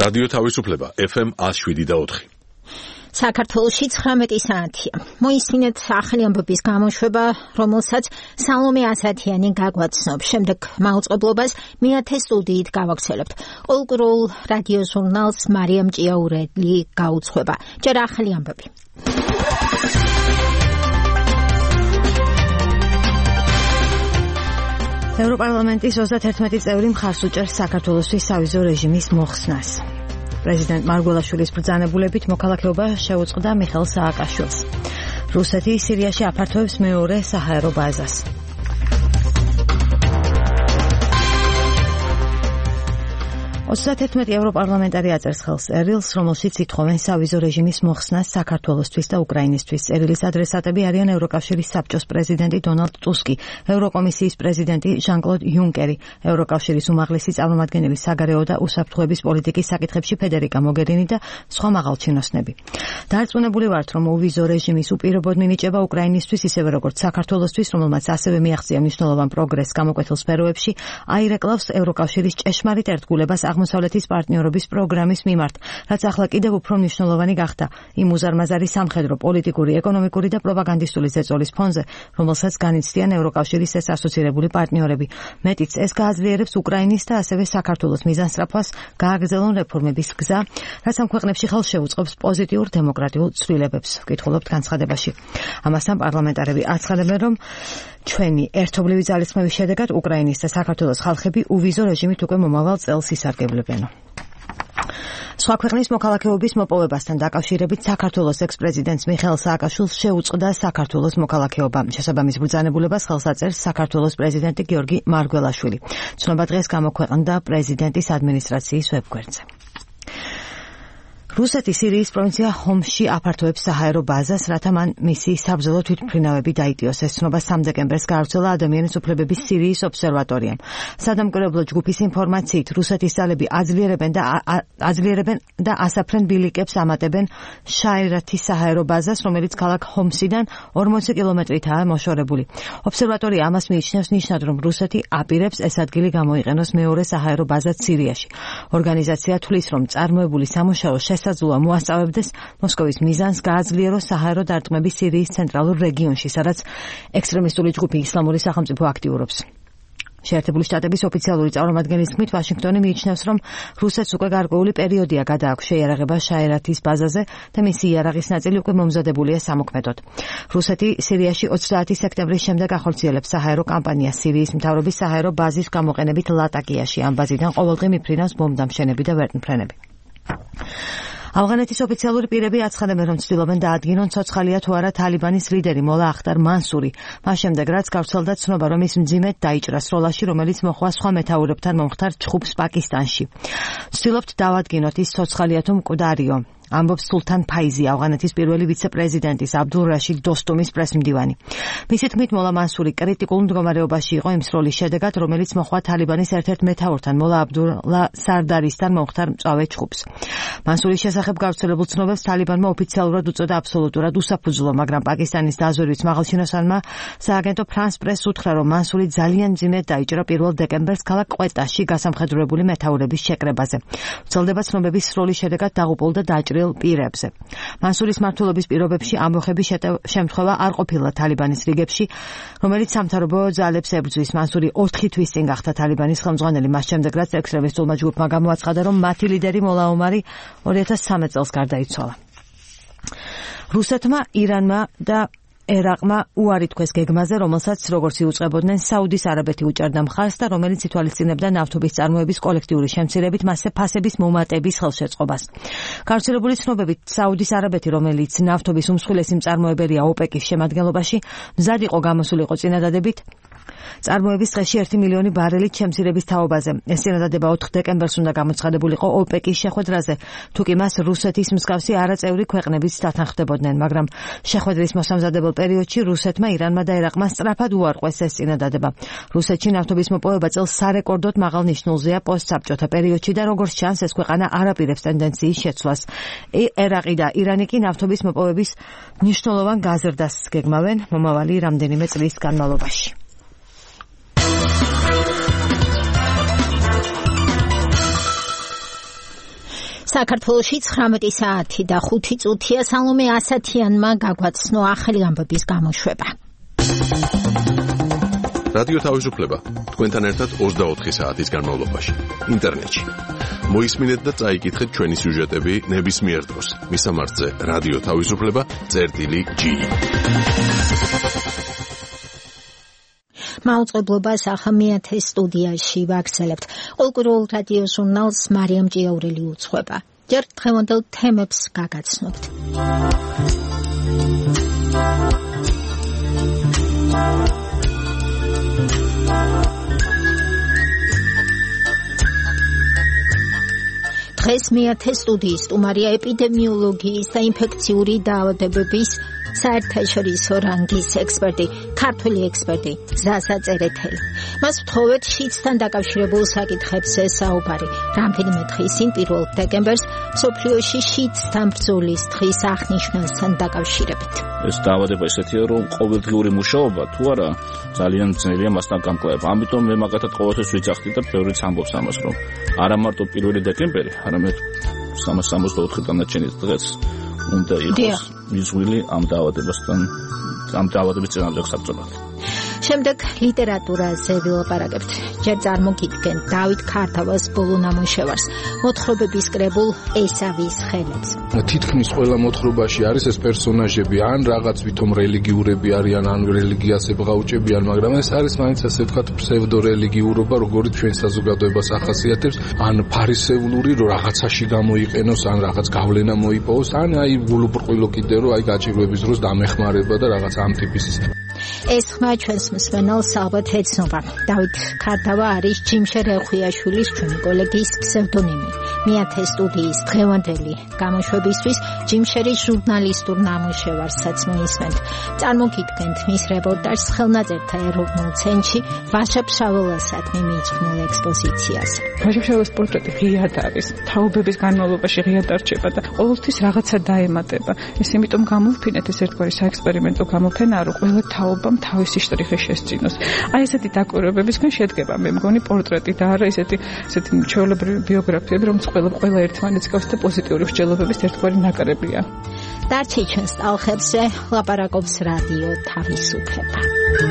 რადიო თავისუფლება FM 107.4. საქართველოში 19 საათია. მოისმინეთ ახალი ამბების გამოშვება, რომელსაც სალომე ასათიანი გაგვაცნობს. შემდეგ მაუწყებლობას მეათე სტუდიით გავაგრძელებთ. ყოველკვირეულ რადიო ჟურნალს მარიამ ჭიაურელი გაუძღვება. ჯერ ახალი ამბები. ევროპარლამენტის 31 წევრი მხარს უჭერს საქართველოსთვის სავიზო რეჟიმის მოხსნას. პრეზიდენტ მარგველაშვილის ბრძანებულებით მოქალაქეობა შეუწყდა მიხეილ სააკაშვილს. რუსეთი სირიაში აფართოებს მეორე საჰაერო ბაზას. €31 ევროპარლამენტარი აწერს ხელს წერილს, რომელშიც ითხოვენ სავიზო რეჟიმის მოხსნას საქართველოსთვის და უკრაინისთვის. წერილის ადრესატები არიან ევროკავშირის საბჭოს პრეზიდენტი დონალდ ტუსკი, ევროკომისიის პრეზიდენტი ჟან-კლოდ იუნკერი, ევროკავშირის უმაღლესი წარმომადგენელი საგარეო და უსაფრთხოების პოლიტიკის საკითხებში ფედერიკა მოგერინი და სხვა მაღალჩინოსნები. დარწმუნებული ვართ, რომ უვიზო რეჟიმის უპირობოდ მინიჭება უკრაინისთვის, ისევე როგორც საქართველოსთვის, რომელმაც ასევე მიაღწია მნიშვნელოვან პროგრესს გამოკვეთილ სფეროებში, აირეკლავს ევროკავშირის ჭეშმარიტ ერთგულებას აღმოსავლეთის პარტნიორობის პროგრამის მიმართ, რაც ახლა კიდევ უფრო მნიშვნელოვანი გახდა იმ უზარმაზარი სამხედრო, პოლიტიკური, ეკონომიკური და პროპაგანდისტული ზეწოლის ფონზე, რომელსაც განიცდიან ევროკავშირის ეს ასოცირებული პარტნიორები. მეტიც, ეს გააძლიერებს უკრაინის და ასევე საქართველოს მიზანსწრაფვას გააგრძელონ რეფორმების გზა, რაც ამ ქვეყნებში ხელს შეუწყობს პოზიტიურ დემოკრატიულ ცვლილებებს. ვკითხულობთ განცხადებაში. ამასთან პარლამენტარები აცხადებენ, რომ ჩვენი ერთობლივი ძალისხმევის შედეგად უკრაინის და საქართველოს ხალხები უვიზო რეჟიმით უკვე მომავალ წელს ისარგებლებენო. სხვა ქვეყნის მოქალაქეობის მოპოვებასთან დაკავშირებით საქართველოს ექს-პრეზიდენტს მიხეილ სააკაშვილს შეუწყდა საქართველოს მოქალაქეობა. შესაბამის ბრძანებულებას ხელს აწერს საქართველოს პრეზიდენტი გიორგი მარგველაშვილი. ცნობა დღეს გამოქვეყნდა პრეზიდენტის ადმინისტრაციის ვებგვერდზე. რუსეთი სირიის პროვინცია ჰომსში აფართოებს საჰაერო ბაზას, რათა მან მისი საბრძოლო თვითმფრინავები დაიტიოს. ეს ცნობა 3 დეკემბერს გაავრცელა ადამიანის უფლებების სირიის ობსერვატორიამ. სადამკვირვებლო ჯგუფის ინფორმაციით, რუსეთის ძალები აძლიერებენ და ასაფრენ ბილიკებს ამატებენ შაირათის საჰაერო ბაზას, რომელიც ქალაქ ჰომსიდან 40 კილომეტრითაა მოშორებული. ობსერვატორია ამას მიიჩნევს ნიშნად, რომ რუსეთი აპირებს ეს ადგილი გამოიყენოს მეორე საჰაერო ბაზად სირიაში. ორგანიზაცია თვლის, რომ წარმოებული სამუშაო შესაძლოა მოასწავებდეს მოსკოვის მიზანს გააძლიეროს საჰაერო დარტყმები სირიის ცენტრალურ რეგიონში, სადაც ექსტრემისტული ჯგუფი ისლამური სახელმწიფო აქტიურობს. შეერთებული შტატების ოფიციალური წარმომადგენლის თქმით, ვაშინგტონი მიიჩნევს, რომ რუსეთს უკვე გარკვეული პერიოდია გადააქვს შეიარაღება შაირათის ბაზაზე და მისი იარაღის ნაწილი უკვე მომზადებულია სამოქმედოდ. რუსეთი სირიაში 30 სექტემბრის შემდეგ ახორციელებს საჰაერო კამპანიას სირიის მთავრობის საჰაერო ბაზის გამოყენებით ლატაკიაში. ამ ბაზიდან ყოველდღე მიფრინავს ბომბდამშენები და ვერტმფრენები. ავღანეთის ოფიციალური პირები აცხადებენ, რომ ცდილობენ დაადგინონ ცოცხალია თუ არა თალიბანის ლიდერი მოლა ახტარ მანსური. მას შემდეგ, რაც გავრცელდა ცნობა, რომ ის მძიმედ დაიჭრა სროლაში, რომელიც მოხვა სხვა მეთაურებთან მომხდარ ჩხუბს პაკისტანში. ცდილობთ დავადგინოთ, ის ცოცხალია თუ მკვდარიო. ამბობს სულთან ფაიზი, ავღანეთის პირველი ვიცე-პრეზიდენტის აბდულ რაშიდ დოსტუმის პრესმდივანი. მისი თქმით, მოლა მანსური კრიტიკულ მდგომარეობაში იყო იმ სროლის შედეგად, რომელიც მოხვა თალიბანის ერთ-ერთ მეთაურთან, მოლა აბდულლა სარდარისთან მომხდარ მწვავე ჩხუბს. მანსურის შესახებ გავრცელებულ ცნობებს თალიბანმა ოფიციალურად უწოდა აბსოლუტურად უსაფუძვლო, მაგრამ პაკისტანის დაზვერვის მაღალჩინოსანმა სააგენტო ფრანს პრესს უთხრა, რომ მანსური ძალიან მძიმედ დაიჭრა 1 დეკემბერს ქალაქ ყვეტაში გასამხედროებული მეთაურების შეკრებაზე. ვრცელდება ცნობების სროლის შედეგად დაღუპულ და დაჭრილ პირებზე. მანსურის მმართველობის პირობებში ამბოხების შემთხვევა არ ყოფილა თალიბანის რიგებში, რომელიც სამთავრობო ძალებს ებრძვის. მანსური 4 თვის წინ გახდა თალიბანის ხელმძღვანელი, მას შემდეგ რაც ექსტრემისტულმა ჯგუფმა გამოაცხადა, რომ მათი ლიდერი მოლა ომარი 2013 წელს გარდაიცვალა. რუსეთმა, ირანმა და ერაყმა უარი თქვეს გეგმაზე, რომელსაც როგორც იუწყებოდნენ საუდის არაბეთი უჭერდა მხარს და რომელიც ითვალისწინებდა ნავთობის წარმოების კოლექტიური შემცირებით მასზე ფასების მომატების ხელშეწყობას. გავრცელებული ცნობებით, საუდის არაბეთი, რომელიც ნავთობის უმსხვილესი მწარმოებელია ოპეკის შემადგენლობაში, მზად იყო გამოსულიყო წინადადებით წარმოების დღეში 1 მილიონი ბარელით შემცირების თაობაზე. ეს წინადადება 4 დეკემბერს უნდა გამოცხადებულიყო ოპეკის შეხვედრაზე, თუკი მას რუსეთის მსგავსი არაწევრი ქვეყნებიც დათანხმდებოდნენ, მაგრამ შეხვედრის მოსამზადებელ პერიოდში რუსეთმა, ირანმა და ერაყმა სწრაფად უარყვეს ეს წინადადება. რუსეთში ნავთობის მოპოვება წელს სარეკორდოდ მაღალ ნიშნულზეა პოსტსაბჭოთა პერიოდში და როგორც ჩანს, ეს ქვეყანა არ აპირებს ტენდენციის შეცვლას. ერაყი და ირანი კი ნავთობის მოპოვების მნიშვნელოვან გაზრდას გეგმავენ მომავალი რამდენიმე წლის განმავლობაში. საქართველოში 19 საათი და 5 წუთია. სალომე ასათიანმა გაგვაცნო ახალი ამბების გამოშვება. რადიო თავისუფლება თქვენთან ერთად 24 საათის განმავლობაში ინტერნეტში. მოისმინეთ და წაიკითხეთ ჩვენი სიუჟეტები ნებისმიერ დროს. მისამართზე რადიო თავისუფლება.gi. მაუწყებლობას ახამიათე სტუდიაში ვაგრძელებთ. ყოველკვირეულ რადიო ჟურნალს მარიამ ჭიაურელი უძღვება. ჯერ დღევანდელ თემებს გაგაცნობთ. დღეს მეათე სტუდიის სტუმარია ეპიდემიოლოგიის და ინფექციური დაავადებების საერთაშორისო რანგის ექსპერტი, ქართველი ექსპერტი ზაზა წერეთელი. მას ვთხოვეთ შიდსთან დაკავშირებულ საკითხებზე საუბარი. რამდენიმე დღის წინ 1 დეკემბერს მსოფლიოში შიდსთან ბრძოლის დღის აღნიშვნასთან დაკავშირებით. ეს დაავადება ისეთია, რომ ყოველდღიური მუშაობა თუ არა ძალიან ძნელია მასთან გამკლავება. ამიტომ მე მაგათად ყოველთვის ვიძახდი და ბევრიც ამბობს ამას, რომ არა მარტო 1 დეკემბერი, არამედ 364 დანარჩენი დღეც უნდა იყოს მიზღვილი ამ დაავადებასთან, ამ დაავადების წინააღმდეგ საბრძოლოდ. შემდეგ ლიტერატურაზე ვილაპარაკებთ. ჯერ წარმოგიდგენთ დავით ქართავას ბოლო ნამუშევარს, მოთხრობების კრებულ ესავის ხელებს. თითქმის ყველა მოთხრობაში არის ეს პერსონაჟები, ან რაღაც ვითომ რელიგიურები არიან, ან რელიგიას ებღაუჭებიან, მაგრამ ეს არის მაინც ასე ვთქვათ ფსევდორელიგიურობა, როგორც ჩვენ საზოგადოებას ახასიათებს, ან ფარისეულური, რომ რაღაცაში გამოიყენოს, ან რაღაც გავლენა მოიპოვოს, ან აი გულუბრყვილო კიდე რომ აი გაჭირვების დროს დამეხმარება და რაღაც ამ ტიპის. ეს ხმა ჩვენს მსმენელს ალბათ ეცნობა. დავით ქართავა არის ჯიმშე რეხვიაშვილის ჩვენი კოლეგის ფსევდონიმი. მეათე სტუდიის დღევანდელი გამოშვებისთვის ჯიმშერის ჟურნალისტურ ნამუშევარსაც მოისმენთ. წარმოგიდგენთ მის რეპორტაჟს ხელნაწერთა ეროვნულ ცენტრში ვაშა-ფშაველასადმი მიძღვნილ ექსპოზიციას. ვაშა-ფშაველას პორტრეტი ღიად არის, თაობების განმავლობაში ღიად არჩება და ყოველთვის რაღაცა დაემატება. ეს იმიტომ გამოვფინეთ, ეს ერთგვარი საექსპერიმენტო გამოფენაა, რომ ყველა თაობამ თავისი შტრიხი შესწინოს. აი ესეთი დაკვირვებებისგან შედგება, მე მგონი პორტრეტი და არა ესეთი ჩვეულებრივი ბიოგრაფიები, რომელიც ყველა ერთმანეთს გავს და პოზიტიური მსჯელობების ერთგვარი ნაკრებია. დარჩი ჩვენს ტალხებზე ლაპარაკობს რადიო თავისუფლება.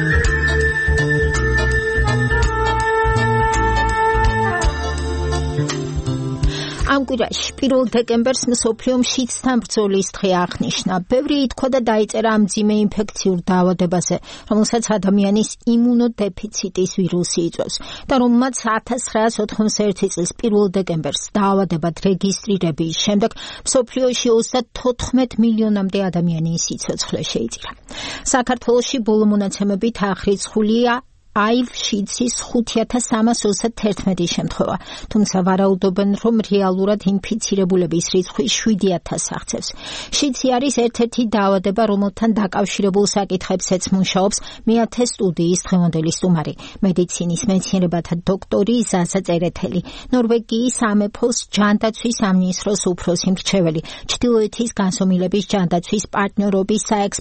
ამ კვირაში 1 დეკემბერს მსოფლიო შიდსთან ბრძოლის დღე აღნიშნა. ბევრი ითქვა და დაიწერა ამ მძიმე ინფექციურ დაავადებაზე, რომელსაც ადამიანის იმუნოდეფიციტის ვირუსი იწვევს და რომელმაც 1991 წლის 1 დეკემბერს დაავადებად რეგისტრირების შემდეგ მსოფლიოში 34 მილიონამდე ადამიანის სიცოცხლე შეიწირა. საქართველოში ბოლო მონაცემებით აღრიცხულია აივ შიდსის 5331 შემთხვევა, თუმცა ვარაუდობენ, რომ რეალურად ინფიცირებულების რიცხვი 7000 აღწევს. შიდსი არის ერთ-ერთი დაავადება, რომელთან დაკავშირებულ საკითხებზეც მუშაობს მეათე სტუდიის დღევანდელი სტუმარი, მედიცინის მეცნიერებათა დოქტორი ზაზა წერეთელი, ნორვეგიის სამეფოს ჯანდაცვის სამინისტროს უფროსი მრჩეველი, ჩრდილოეთის განსომილების ჯანდაცვის პარტნიორობის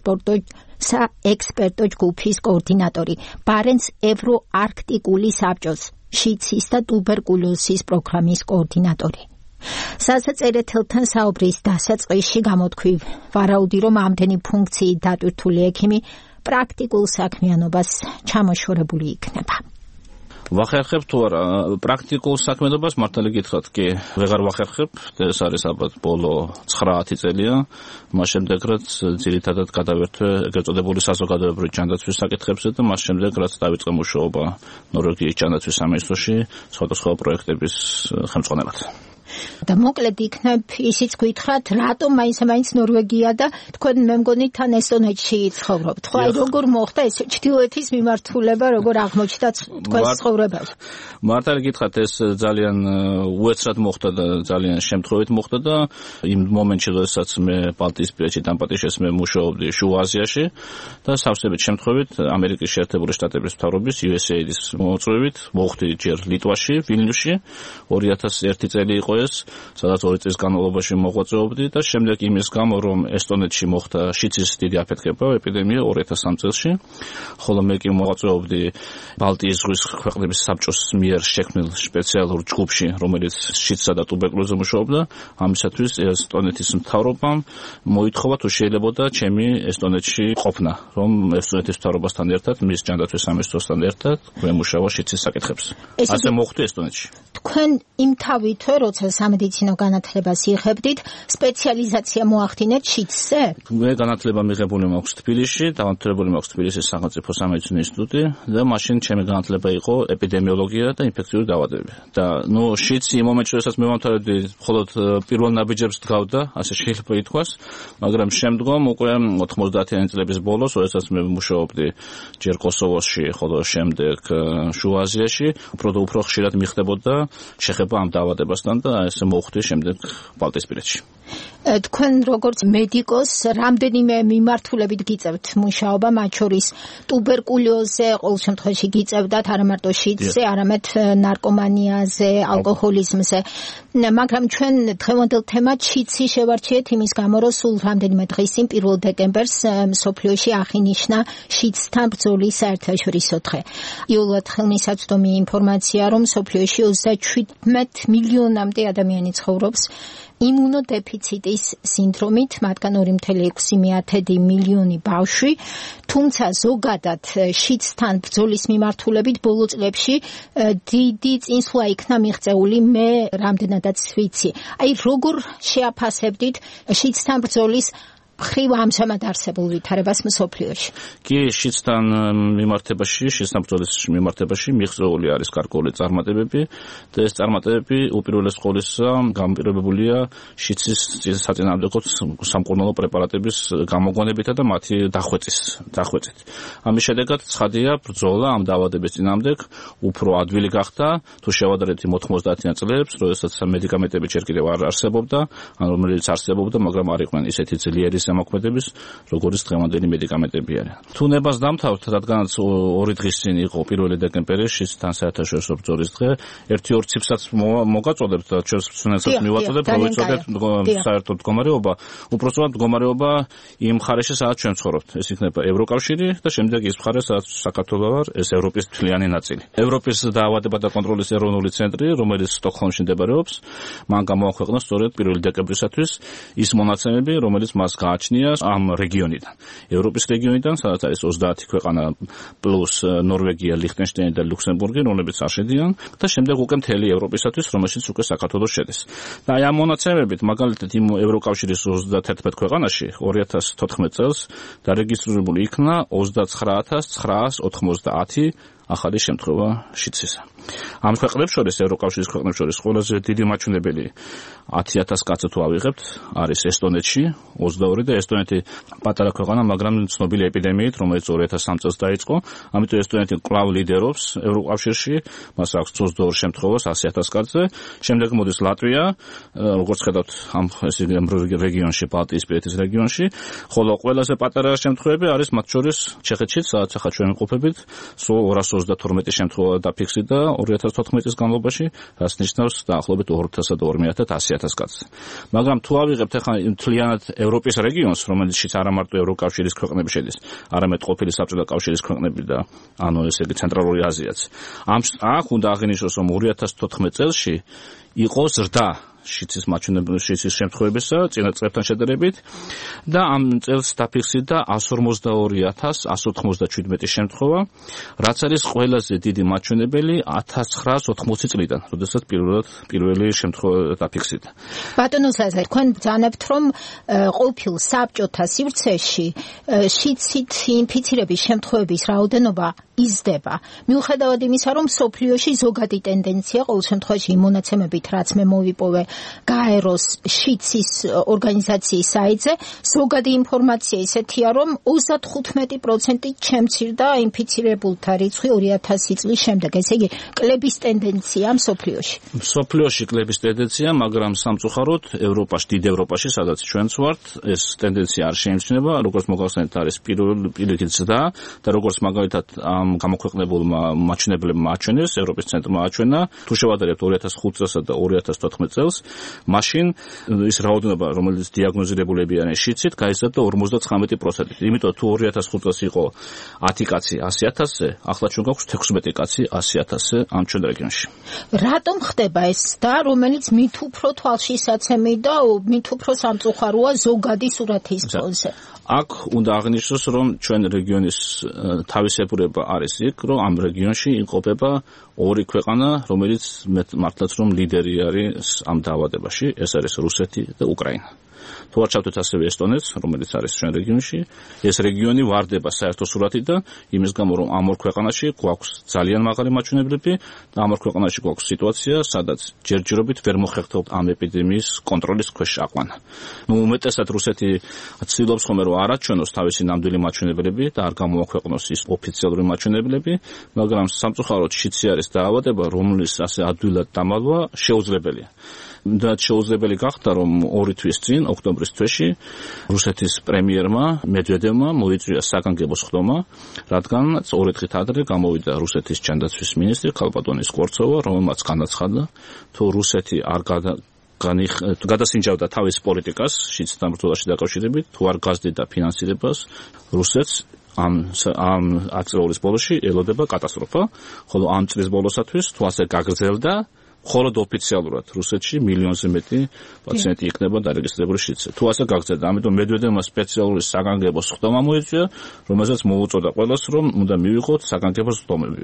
საექსპერტო ჯგუფის კოორდინატორი, ბარენცს ევროარქტიკული საბჭოს შიდსის და ტუბერკულოზის პროგრამის კოორდინატორი. ზაზა წერეთელთან საუბრის დასაწყისში გამოთქვი ვარაუდი, რომ ამდენი ფუნქციით დატვირთული ექიმი პრაქტიკულ საქმიანობას ჩამოშორებული იქნება. ვახერხებ თუ არა პრაქტიკულ საქმიანობას, მართალი გითხრათ კი ვეღარ ვახერხებ, ეს არის ალბათ ბოლო 9-10 წელია, მას შემდეგ რაც ძირითადად გადავერთვე ეგრეთ წოდებული საზოგადოებრივი ჯანდაცვის საკითხებზე და მას შემდეგ რაც დავიწყე მუშაობა ნორვეგიის ჯანდაცვის სამინისტროში სხვადასხვა პროექტების ხელმძღვანელად. და მოკლედ იქნებ ისიც გითხრათ, რატომ მაინც ნორვეგია და თქვენ მე მგონი თან ესტონეთში ცხოვრობთ. ხო, აი როგორ მოხდა ეს ჩრდილოეთის მიმართულება, როგორ აღმოჩნდა თქვენს ცხოვრებაში? მართალი გითხრათ, ეს ძალიან უეცრად მოხდა და ძალიან შემთხვევით მოხდა და იმ მომენტში, როდესაც მე ბალტიისპირეთში დამპატიშეს მე მუშაობდი შუა აზიაში და სავსებით შემთხვევით ამერიკის შეერთებული შტატების მთავრობის USAID-ის მოწვევით მოხვდი ჯერ ლიტვაში, ვილნიუსში 2001 წელი იყო ეს დღეს, სადაც 2 წლის განმავლობაში მოღვაწეობდი და შემდეგ იმის გამო, რომ ესტონეთში მოხდა შიცის დიდი აფეთქება, ეპიდემია 2003 წელს, ხოლო მე კი მოღვაწეობდი ბალტიის ზღვის ქვეყნების საბჭოს მიერ შექმნილ სპეციალურ ჯგუფში, რომელიც შიცსა და ტუბერკულოზზე მუშაობდა. ამისათვის ესტონეთის მთავრობამ მოითხოვა თუ შეიძლებოდა ჩემი ესტონეთში ყოფნა, რომ ესტონეთის მთავრობასთან ერთად, მის ჯანდაცვის სამინისტროსთან ერთად გვემუშავა შიცის საკითხებს. ასე მოხდა ესტონეთში. თქვენ იმთავითვე, როცა სამედიცინო განათლებას იღებდით, სპეციალიზაცია მოახდინეთ შიცზე? მე განათლება მიღებული მაქვს თბილისში, დამთავრებული მაქვს თბილისის სახელმწიფო სამედიცინო ინსტიტუტი და მაშინ ჩემი განათლება იყო ეპიდემიოლოგია და ინფექციური დაავადებები. და შიცი იმ მომენტში, როდესაც მე მომთავრებდი, მხოლოდ პირველ ნაბიჯებს დგავდა, ასე შეიძლება ითქვას, მაგრამ შემდგომ უკვე 90-იანი წლების ბოლოს, როდესაც მე მუშაობდი ჯერ კოსოვოში, ხოლო შემდეგ შუა აზიაში, უფრო ხშირად მიხდებოდა შეხება ამ დაავადებასთან და ესე მოხდა შემდეგ ბალტიისპირეთში. თქვენ როგორც მედიკოს რამდენიმე მიმართულებით გიწევთ მუშაობა, მათ შორის ტუბერკულოზზე, ყოველ შემთხვევაში გიწევდათ არა მარტო შიცზე, არამედ ნარკომანიაზე, ალკოჰოლიზმზე. მაგრამ ჩვენ დღევანდელ თემად შიცი შევარჩიეთ იმის გამო, რომ სულ რამდენიმე დღის წინ 1 დეკემბერს მსოფლიოში აღინიშნა შიცთან ბრძოლის საერთაშორისო დღე. იულად ხელმისაწვდომი ინფორმაცია, რომ მსოფლიოში 37 მილიონამდე ადამიანი ცხოვრობს იმუნოდეფიციტის სინდრომით, მათგან 2,6 მილიონი ბავშვი, თუმცა ზოგადად შიცთან ბრძოლის მიმართულებით ბოლო წლებში დიდი წინსვლა იქნა მიღწეული, მე რამდენადაც ვიცი. აი, როგორ შეაფასებდით შიცთან ბრძოლის მხრივ ამჟამად არსებულ ვითარებას მსოფლიოში? კი, შიცთან ბრძოლის მიმართებაში მიღწეული არის გარკვეული წარმატებები და ეს წარმატებები უპირველეს ყოვლისა გამპირობებულია შიცის საწინააღმდეგო სამკურნალო პრეპარატების გამოგვანებითა და მათი დახვეწით. ამის შედეგად ცხადია, ბრძოლა ამ დაავადების წინააღმდეგ უფრო ადვილი გახდა, თუ შევადარებთ იმ 90-იან წლებს, როდესაც მედიკამენტები ჯერ კიდევ არ არსებობდა, რომელიც არსებობდა, მაგრამ არ იყვნენ ისეთი ძლიერი ზემოქმედების, როგორც დღევანდელი მედიკამენტები არიან. თუ ნებას დამთავრდით, რადგანაც 2 დღის წინ იყო 1 დეკემბერი შიცთან საერთაშორისო ბრძოლის დღე, 1-2 ციფრსაც მოგაწოდებთ და ჩვენს მსმენელსაც მივაწოდებთ, რომ ვიცოდეთ საერთო მდგომარეობა, უпростоრად მდგომარეობა იმ მხარეში, სადაც ჩვენ ცხოვრობთ. ეს იქნება ევროკავშირი და შემდეგ ის მხარე, სადაც საქართველო არის, ეს ევროპის მთლიანი ნაწილი. ევროპის დაავადებათა და კონტროლის ეროვნული ცენტრი, რომელიც სტოკჰოლმში მდებარეობს, მან გამოაქვეყნა სწორედ 1 დეკემბრისათვის ის მონაცემები, რომელიც მას გააჩნია ამ რეგიონიდან. ევროპის რეგიონიდან, სადაც არის 30 ქვეყანა პლუს ნორვეგია, ლიხტენშტაინი და ლუქსემბურგი, რომლებიც არ შედიან და შემდეგ უკვე მთელი ევროპისათვის, რომელშიც უკვე საქართველოს შედის. და აი ამ მონაცემებით, მაგალითად იმ ევროკავშირის 31 ქვეყანაში 2014 წელს დარეგისტრირებული იქნა 29990 ახალი შემთხვევა შიცისა. ამ ქვეყნებს შორის, ევროკავშირის ქვეყნებს შორის ყველაზე დიდი მაჩვენებელი 10,000 კაცი თუ ავიღებთ, არის ესტონეთში 22 და ესტონეთი პატარა ქვეყანა, მაგრამ ცნობილი ეპიდემიით, რომელიც 2003 წელს დაიწყო. ამიტომ ესტონეთი კვლავ ლიდერობს ევროკავშირში, მას აქვს 22 შემთხვევა 100,000 კაცზე. შემდეგ მოდის ლატვია, როგორც ხედავთ, ამ რეგიონში, ბალტიისპირეთის რეგიონში, ხოლო ყველაზე პატარა შემთხვევები არის მათ შორის ჩეხეთში, სადაც ახლა ჩვენ ვიმყოფებით, სულ 232 შემთხვევა დაფიქსირდა 2014 წლის განმავლობაში, რაც ნიშნავს დაახლოებით 2,200,000 კაცს. მაგრამ თუ ავიღებთ ახლა მთლიანად ევროპის რეგიონს, რომელშიც არა მარტო ევროკავშირის ქვეყნები შედის, არამედ ყოფილი საბჭოთა კავშირის ქვეყნები და ესე იგი ცენტრალური აზიაც. აქ უნდა აღინიშნოს, რომ 2014 წელში იყო ზრდა შიცის შემთხვევებისა წინა წლებთან შედარებით და ამ წელს დაფიქსირდა 142,197 შემთხვევა, რაც არის ყველაზე დიდი მაჩვენებელი 1980 წლიდან, როდესაც პირველი შემთხვევა დაფიქსირდა. ბატონო ზაზა, თქვენ ბრძანებთ, რომ ყოფილ საბჭოთა სივრცეში შიცით ინფიცირების შემთხვევების რაოდენობა იზრდება. მიუხედავად იმისა, რომ მსოფლიოში ზოგადი ტენდენცია, ყოველ შემთხვევაში იმ მონაცემებით, რაც მე მოვიპოვე გაეროს შიცის ორგანიზაციის საიტზე, ზოგადი ინფორმაცია ისეთია, რომ 35% შემცირდა ინფიცირებულთა რიცხვი 2000 წლის შემდეგ. ესე იგი, კლების ტენდენცია მსოფლიოში. მსოფლიოში კლების ტენდენცია, მაგრამ სამწუხაროდ ევროპაში, დიდ ევროპაში, სადაც ჩვენც ვართ, ეს ტენდენცია არ შეიმჩნევა, როგორც მოგახსენეთ, არის პირიქით ზრდა და როგორც მაგალითად ამ გამოქვეყნებულმა მაჩვენებლებმა აჩვენეს, ევროპის ცენტრმა აჩვენა, თუ შევადარებთ 2005 წელსა და 2014 წელს, მაშინ ის რაოდენობა, რომელიც დიაგნოზირებულები არიან შიცით, გაიზარდა 59%. იმიტომ თუ 2005 წელს იყო 10 კაცი 100,000-ზე, ახლა ჩვენ გვაქვს 16 კაცი 100,000-ზე ამ ჩვენ რეგიონში. რატომ ხდება ეს და რომელიც მით უფრო თვალშისაცემი და მით უფრო სამწუხაროა ზოგადი სურათის ფონზე? აქ უნდა აღნიშნოს, რომ ჩვენ რეგიონის თავისებურება არის იქ, რომ ამ რეგიონში იმყოფება ორი ქვეყანა, რომელიც მართლაც რომ ლიდერი არის ამ დაავადებაში, ეს არის რუსეთი და უკრაინა. თუ არ ჩავთვით ასევე ესტონეთს, რომელიც არის ჩვენ რეგიონში, ეს რეგიონი ვარდება საერთო სურათიდან, იმის გამო რომ ამ ორ ქვეყანაში გვაქვს ძალიან მაღალი მაჩვენებლები და ამ ორ ქვეყანაში გვაქვს სიტუაცია, სადაც ჯერჯერობით ვერ მოხერხდებთ ამ ეპიდემიის კონტროლის ქვეშ აყვანა. უმეტესად რუსეთი ცდილობს ხოლმე რომ არ აჩვენოს თავისი ნამდვილი მაჩვენებლები და არ გამოაქვეყნოს ის ოფიციალური მაჩვენებლები, მაგრამ სამწუხაროდ შიცი არის დაავადება, რომლის ასე ადვილად დამალვა შეუძლებელია. და შეუძლებელი გახდა, რომ 2 თვის წინ, ოქტომბრის თვეში, რუსეთის პრემიერმა მედვედევმა მოიწვია საგანგებო სხდომა, რადგან 2 დღით ადრე გამოვიდა რუსეთის ჯანდაცვის მინისტრი ქალბატონი სკორცოვა, რომელმაც განაცხადა, თუ რუსეთი არ გადასინჯავდა თავის პოლიტიკას შიდსთან ბრძოლაში დაკავშირებით, თუ არ გაზრდიდა ფინანსირებას, რუსეთს ამ ათწლეულის ბოლოში ელოდება კატასტროფა, ხოლო ამ წლის ბოლოსათვის თუ ასე გაგრძელდა, მხოლოდ ოფიციალურად რუსეთში მილიონზე მეტი პაციენტი იქნება დარეგისტრირებული შიდსზე. თუ ასე გაგრძელდა, ამიტომ მედვედევმა სპეციალური საგანგებო სხდომა მოიწვია, რომელსაც მოუწოდა ყველას, რომ უნდა მივიღოთ საგანგებო სხდომები.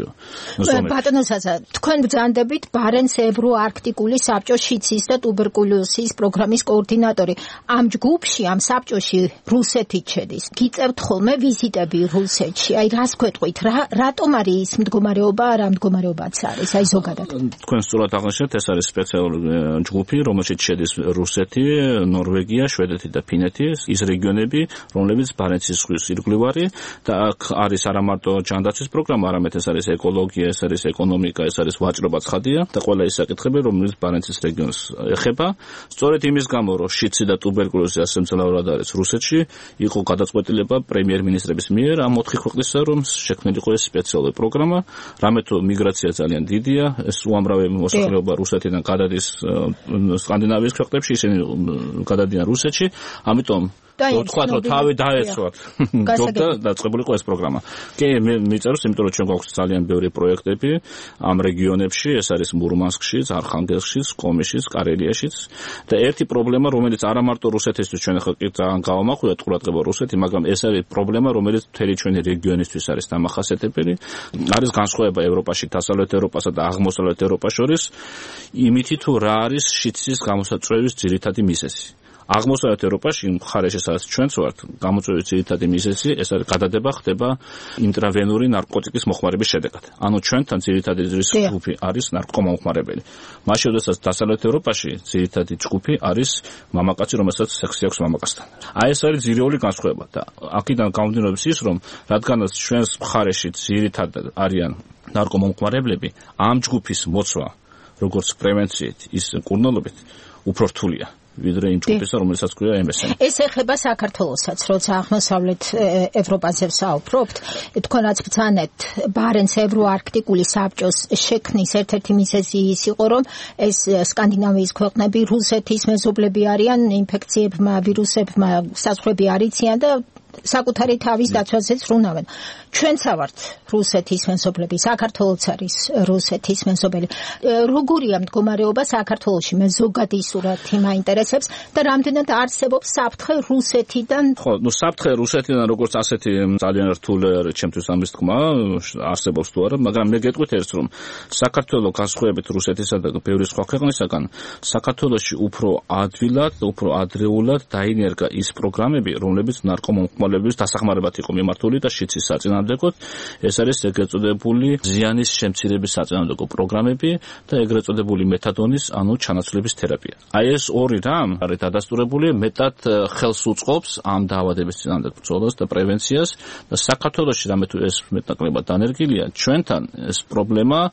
ბატონო საცა, თქვენ ბრძანდებით ბარენც ევროარქტიკული საბჭოს შიცის და ტუბერკულოზის პროგრამის კოორდინატორი. ამ ჯგუფში, ამ საბჭოში რუსეთი შედის. გიწევთ ხოლმე ვიზიტები რუსეთში. აი რას გვეტყვით, რატომ არის ის მდგომარეობა, რა მდგომარეობაც არის, აი ზოგადად. თქვენ სწორად ეს არის სპეციალური ჯგუფი, რომელშიც შედის რუსეთი, ნორვეგია, შვედეთი და ფინეთი, ის რეგიონები, რომლებიც ბარენცის ზღვის ირგვლივ და აქ არის არა მარტო ჯანდაცვის პროგრამა, არამედ ეს არის ეკოლოგია, ეს არის ეკონომიკა, ეს არის ვაჭრობა ცხადია და ყველა ის საკითხები, რომელიც ბარენცის რეგიონს ეხება. სწორედ იმის გამო, რომ შიცი და ტუბერკულოზი ასე მძლავრად არის რუსეთში, იყო გადაწყვეტილება პრემიერ-მინისტრების მიერ ამ 4 ქვეყნისა, რომ შექმნილიყო ეს სპეციალური პროგრამა, რამე თუ მიგრაცია ძალიან დიდია, ეს უამრავი მოსახლეობა რუსეთიდან გადადის სკანდინავიის ქვეყნებში, ისინი გადადიან რუსეთში, ამიტომ ვთქვათ, რომ თავი დაეცვათ ჯობდა დაწყებულიყო ეს პროგრამა. კი, მე მიწეროს, იმიტომ რომ ჩვენ გვაქვს ძალიან ბევრი პროექტები ამ რეგიონებში, ეს არის მურმანსკშიც, არხანგელსკშიც, კომიშიც, კარელიაშიც და ერთი პრობლემა, რომელიც არა მარტო რუსეთისთვის ჩვენ ახლა კი ძალიან გავამახვილეთ ყურადღება რუსეთი, მაგრამ ეს არის პრობლემა, რომელიც მთელი ჩვენი რეგიონისთვის არის დამახასიათებელი. არის განსხვავება ევროპაში, დასავლეთ ევროპასა და აღმოსავლეთ ევროპას შორის, იმითი თუ რა არის შიცის გამოსაწვევის ძირითადი მიზეზი. აღმოსავლეთ ევროპაში, მხარეში სადაც ჩვენც ვართ, გამოწვევის ძირითადი მიზეზი, ეს არის გადადება ხდება ინტრავენური ნარკოტიკის მოხმარების შედეგად. ანუ ჩვენთან ძირითადი ჯგუფი არის ნარკომომხმარებელი. მაშინ, როდესაც დასავლეთ ევროპაში ძირითადი ჯგუფი არის მამაკაცი, რომელსაც სექსი აქვს მამაკაცთან. აი ეს არის ძირეული განსხვავება და აქედან გამომდინარეობს ის, რომ რადგანაც ჩვენს მხარეში ძირითადად არიან ნარკომომხმარებლები, ამ ჯგუფის მოცვა, როგორც პრევენციით, ის კურნალობით უფრო რთულია. ვიდრე იმ ჯგუფისა, რომელსაც ქვია MSM. ეს ეხება საქართველოსაც, როცა აღმოსავლეთ ევროპაზე ვსაუბრობთ, თქვენაც ბრძანეთ ბარენც ევროარქტიკული საბჭოს შექმნის ერთ-ერთი მიზეზი ის იყო, რომ ეს სკანდინავიის ქვეყნები რუსეთის მეზობლები არიან, ინფექციებმა, ვირუსებმა საზღვრები არ იციან და საკუთარი თავის დაცვაზეც ვრუნავენ. ჩვენც ვართ რუსეთის მეზობლები, საქართველოც არის რუსეთის მეზობელი. როგორია მდგომარეობა საქართველოში? მე ზოგადი სურათი მაინტერესებს და რამდენად არსებობს საფრთხე რუსეთიდან? ხო, საფრთხე რუსეთიდან როგორც ასეთი ძალიან რთული არის ჩემთვის ამის თქმა, არსებობს თუ არა, მაგრამ მე გეტყვით ერთს, რომ საქართველოს განსხვავებით რუსეთისა და ბევრი სხვა ქვეყნისაგან, საქართველოში უფრო ადვილად, უფრო ადრეულად დაინერგა ის პროგრამები, რომლებიც ნარკომომხმარებლების დასახმარებლად იყო მიმართული და შიცის საწინააღმდეგოდ. ეს არის ეგრეთ წოდებული ზიანის შემცირების საწინააღმდეგო პროგრამები და ეგრეთ წოდებული მეთადონის, ანუ ჩანაცვლების თერაპია. აი ეს ორი რამ არის დადასტურებული, მეტად ხელს უწყობს ამ დაავადების წინააღმდეგ ბრძოლას და პრევენციას და საქართველოში რამე თუ ეს მეტნაკლებად დანერგილია, ჩვენთან ეს პრობლემა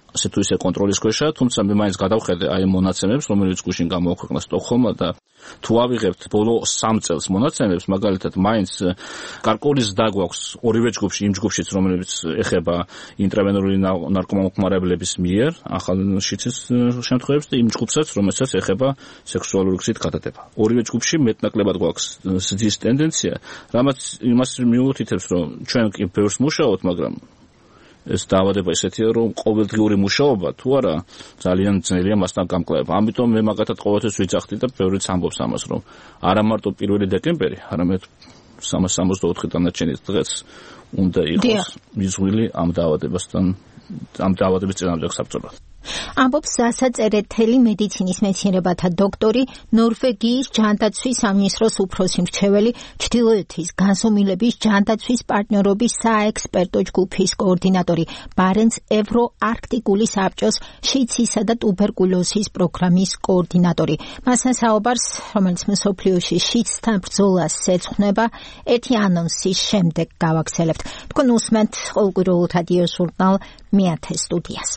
ასე თუ ისე კონტროლის ქვეშა, თუმცა მე მაინც გადავხედე აი მონაცემებს, რომელიც გუშინ გამოაქვეყნა სტოკჰოლმმა და თუ ავიღებთ ბოლო 3 წელს მონაცემებს, მაგალითად მაინც გარკვეული ზრდა გვაქვს ორივე ჯგუფში, იმ ჯგუფშიც, რომელიც ეხება ინტრავენორული ნარკომანმოხმარებლების მიერ ახალ შიცის შემთხვევებს და იმ ჯგუფსაც, რომელსაც ეხება სექსუალური გზით გადადება. ორივე ჯგუფში მეტნაკლებად გვაქვს ზრდის ტენდენცია, რამაც იმას მიუთითებს, რომ ჩვენ კი ბევრს მუშაობთ, მაგრამ ეს დაავადება ისეთია, რომ ყოველდღიური მუშაობა თუ არა ძალიან ძნელია მასთან გამკლევა. ამიტომ მე მაგათად ყოველთვის ვიძახდი და ბევრიც ამბობს ამას, რომ არა მარტო 1 დეკემბერი, არამედ 364 დანარჩენი დღეც უნდა იყოს მიზღვილი ამ დაავადებასთან, ამ დაავადების წინააღმდეგ საბრძოლოდ. ამბობს სასაწერეთელი მედიცინის მეცნიერებათა დოქტორი, ნორვეგიის ჯანდაცვის სამინისტროს უფროსი მრჩეველი, ჩრდილოეთის განსომილების ჯანდაცვის პარტნიორობის საექსპერტო ჯგუფის კოორდინატორი, ბარენც ევროარქტიკული საბჭოს შიცისა და ტუბერკულოზის პროგრამის კოორდინატორი. მასთან საუბარს, რომელიც მსოფლიოში შიცთან ბრძოლას ეძღვნება, ერთი ანონსის შემდეგ გავაგრძელებთ. თქვენ უსმენთ ყოველკვირეულ რადიო ჟურნალ მეათე სტუდიას.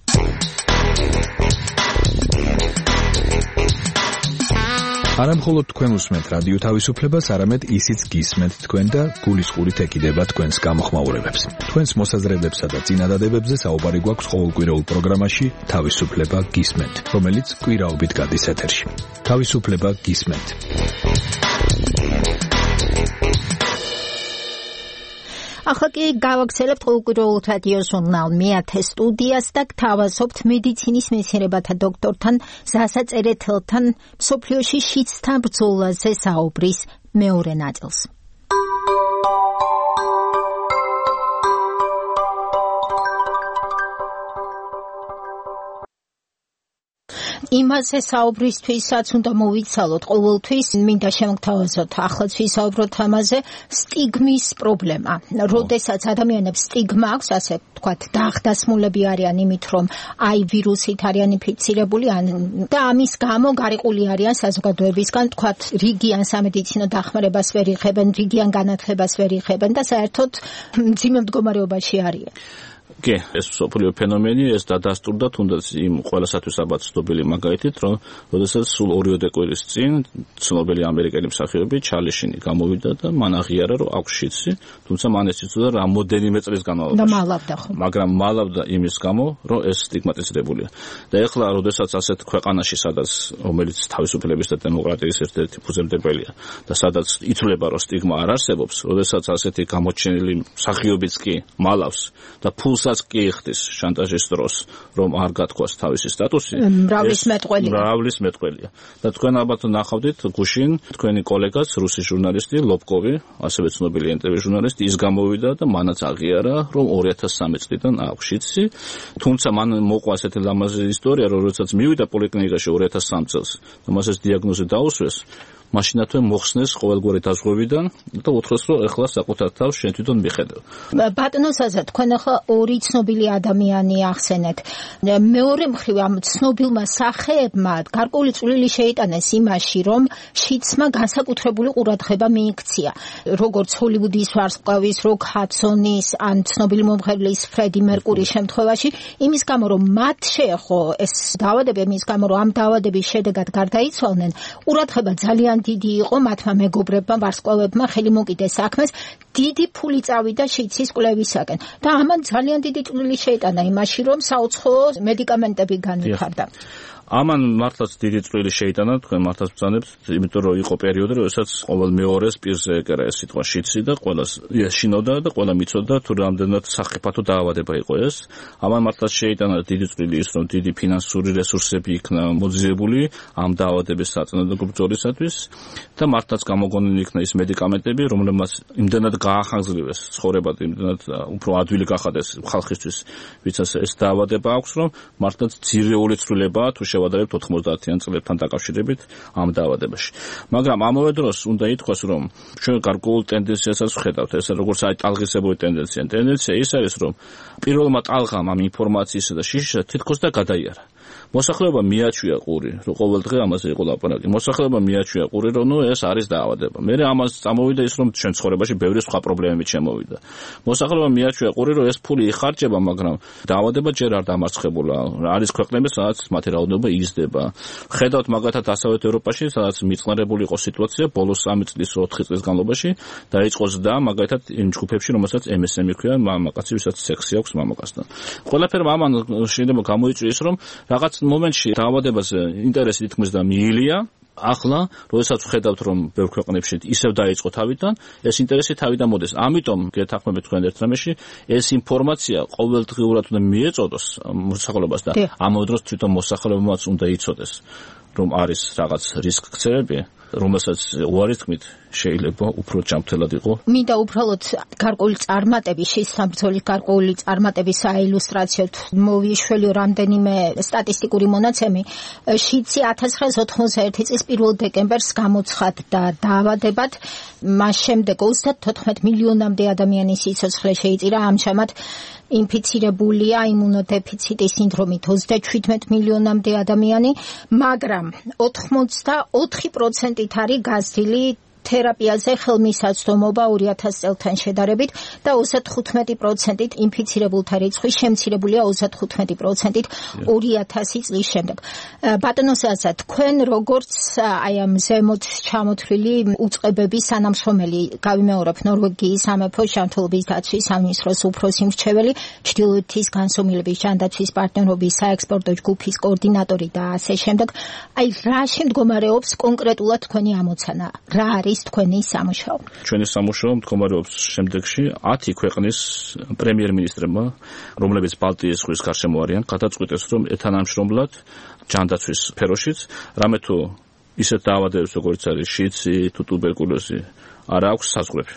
არა მხოლოდ თქვენ უსმენთ რადიო თავისუფლებას, არამედ ისიც გისმენთ თქვენ და გულისყურით ეკიდება თქვენს გამოხმაურებებს. თქვენს მოსაზრებებსა და წინადადებებზე საუბარი გვაქვს ყოველკვირეულ პროგრამაში თავისუფლება გისმენთ, რომელიც კვირაობით გადის ეთერში. თავისუფლება გისმენთ. ახლა კი გავაგრძელებთ ყოველკვირეულ რადიო ჟურნალ მეათე სტუდიას და გთავაზობთ მედიცინის მეცნიერებათა დოქტორთან სასაწერეთელთან მსოფლიოში შიცთან ბრძოლაზე საუბრის მეორე ნაწილს. იმაზე საუბრისთვისაც უნდა მოვიცალოთ ყოველთვის, მინდა შემოგთავაზოთ ახლაც ვისაუბროთ ამაზე, სტიგმის პრობლემა. როდესაც ადამიანებს სტიგმა აქვს, ასე ვთქვათ, დაახდასმულები არიან იმით, რომ აი ვირუსით არიან ინფიცირებული და ამის გამო გარიყული არიან საზოგადოებისგან, ვთქვათ, რიგიან სამედიცინო დახმარებას ვერ იღებენ, რიგიან განათლებას ვერ იღებენ და საერთოდ მძიმე მდგომარეობაში არიან. კი, ეს მსოფლიო ფენომენი, ეს დადასტურდა თუნდაც იმ ყველასათვის ალბათ ცნობილი მაგალითით, რომ როდესაც სულ 2 დეკემბრის წინ ცნობილი ამერიკელი მსახიობი ჩარლი შინი გამოვიდა და მან აღიარა, რომ აქვს შიცი, თუმცა მან ეს იცოდა რამოდენიმე წლის განმავლობაში. და მალავდა ხო? მაგრამ მალავდა იმის გამო, რომ ეს სტიგმატიზირებულია. და ეხლა როდესაც ასეთ ქვეყანაში, სადაც რომელიც თავისუფლების და დემოკრატიის ერთ-ერთი ფუძემდებელია და სადაც ითვლება, რომ სტიგმა არ არსებობს, როდესაც ასეთი გამოჩენილი მსახიობიც კი მალავს და ფულსაც კი იხდის შანტაჟის დროს, რომ არ გათქვას თავისი სტატუსი, მრავლის მეტყველია. და თქვენ ალბათ ნახავდით გუშინ თქვენი კოლეგაც, რუსი ჟურნალისტი ლობკოვი, ასევე ცნობილი NTV ჟურნალისტი, ის გამოვიდა და მანაც აღიარა, რომ 2013 წლიდან აქვს შიცი, თუმცა მან მოყვა ასეთი ლამაზი ისტორია, რომ როდესაც მივიდა პოლიკლინიკაში 2003 წელს და მას ეს დიაგნოზი დაუსვეს, მაშინათვე მოხსნეს ყოველგვარი დაზღვევიდან და უთხრეს, რომ ეხლა საკუთარ თავს შენ თვითონ მიხედავ. ბატონო საზა, თქვენ ახლა ორი ცნობილი ადამიანი ახსენეთ. მეორე მხრივ ამ ცნობილმა სახეებმა გარკვეული წვლილი შეიტანეს იმაში, რომ შიცმა განსაკუთრებული ყურადღება მიიქცია. როგორც ჰოლივუდის ვარსკვლავის, როკ ჰადსონის, ან ცნობილი მომღერლის ფრედი მერკურის შემთხვევაში, იმის გამო, რომ მათ შეეხო ეს დაავადება, იმის გამო, რომ ამ დაავადების შედეგად გარდაიცვალნენ, ყურადღება ძალიან დიდი იყო მათმა მეგობრებმა, ვარსკვლავებმა, ხელი მოკიდეს საქმეს, დიდი ფული წავიდა შიცის კვლევისაკენ. და ამან ძალიან დიდი წვლილი შეიტანა იმაში, რომ საუცხოო მედიკამენტები განვითარდა. ამან მართლაც დიდი წვლილი შეიტანა, თქვენ მართლაც ბრძანებთ, იმიტომ რომ იყო პერიოდი, როდესაც ყოველ მეორეს პირზე ეკერა ეს სიტყვა შიცი და ყველას შეშინოდა და ყველა მიცოდა თუ რამდენად სახიფათო დაავადება იყო ეს. ამან მართლაც შეიტანა დიდი წვლილი ის, რომ დიდი ფინანსური რესურსები იქნა მოძიებული ამ დაავადების საწინააღმდეგო ბრძოლისათვის და მართლაც გამოგონილი იქნა ის მედიკამენტები, რომლებმაც იმდენად გაახანგრძლივეს ცხოვრება, იმდენად უფრო ადვილი გახადეს ხალხისთვის, ვისაც ეს დაავადება აქვს, რომ მართლაც ძირეული ცვლილებაა თუ შევადარებთ 90-იან წლებთან დაკავშირებით ამ დაავადებაში. მაგრამ ამავე დროს უნდა ითქვას, რომ ჩვენ გარკვეულ ტენდენციასაც ვხედავთ, ეს როგორც აი ტალღისებური ტენდენცია. ტენდენცია ის არის, რომ პირველმა ტალღამ ამ ინფორმაციისა და შიშისა თითქოს და გადაიარა. მოსახლეობა მიაჩვია ყური, რომ ყოველდღე ამაზე იყო ლაპარაკი. მოსახლეობა მიაჩვია ყური, რომ ეს არის დაავადება. მე ამას წამოვიდა ის, რომ ჩვენ ცხოვრებაში ბევრი სხვა პრობლემებით შემოვიდა. მოსახლეობა მიაჩვია ყური, რომ ეს ფული იხარჯება, მაგრამ დაავადება ჯერ არ დამარცხებულა. არის ქვეყნები, სადაც მათი რაოდენობა იზრდება. ხედავთ მაგათად დასავლეთ ევროპაში, სადაც მიწყნარებული იყო სიტუაცია, ბოლოს 3 წლის 4 წლის განმავლობაში დაიწყო ზრდა მაგათად იმ ჯგუფებში, რომელსაც MSM ქვია, მამაკაცი, ვისაც სექსი აქვს მამაკაცთან. ყველაფერმა ამან შეიძლება გამოიწვიეს, რომ რაღაც მომენტში დაავადებაზე ინტერესი თითქმის და მიილია. ახლა, როდესაც ვხედავთ, რომ ბევრ ქვეყნებში ისევ დაიწყო თავიდან, ეს ინტერესი თავიდან მოდის. ამიტომ გეთანხმებით თქვენ ერთ რამეში, ეს ინფორმაცია ყოველდღიურად უნდა მიეწოდოს მოსახლეობას და ამ დროს თვითონ მოსახლეობაც უნდა იცოდეს, რომ არის რაღაც რისკქცევები, რომელსაც უარი თქმით შეიძლება უფრო ჯანმრთელად იყო. მინდა უბრალოდ გარკვეული წარმატების, შესაბრძოლის გარკვეული წარმატების საილუსტრაციოდ მოვიშველი რამდენიმე სტატისტიკური მონაცემი. შიდსი 1991 წლის 1 დეკემბერს გამოცხადდა დაავადებად, მას შემდეგ 34 მილიონამდე ადამიანის სიცოცხლე შეიწირა, ამჟამად ინფიცირებულია იმუნოდეფიციტის სინდრომით 37 მილიონამდე ადამიანი, მაგრამ 84%-ით არის გაზრდილი თერაპიაზე ხელმისაწვდომობა 2000 წელთან შედარებით და 35%-ით ინფიცირებულთა რიცხვი შემცირებულია 35%-ით 2000 წლის შემდეგ. ბატონო ზაზა, თქვენ როგორც აი ამ ზემოთ ჩამოთვლილი უწყებების თანამშრომელი, გავიმეორებ ნორვეგიის სამეფო ჯანმრთელობის დაცვის სამინისტროს უფროსი მრჩეველი, ჩრდილოეთის განსომილების ჯანდაცვის პარტნიორობის საექსპორტო ჯგუფის კოორდინატორი და ასე შემდეგ. აი რა შემდგომარეობს კონკრეტულად თქვენი ამოცანა? რა არის თქვენი სამუშაო? ჩვენი სამუშაო მდგომარეობს შემდეგში 10 ქვეყნის პრემიერ-მინისტრებმა, რომლებიც ბალტიის ზღვის გარშემო არიან, გადაწყვიტეს, რომ თანამშრომლად ჯანდაცვის სფეროშიც რამე თუ ისეთ დაავადებებს, როგორც არის შიდსი თუ ტუბერკულოზი, არ აქვს საზღვრები.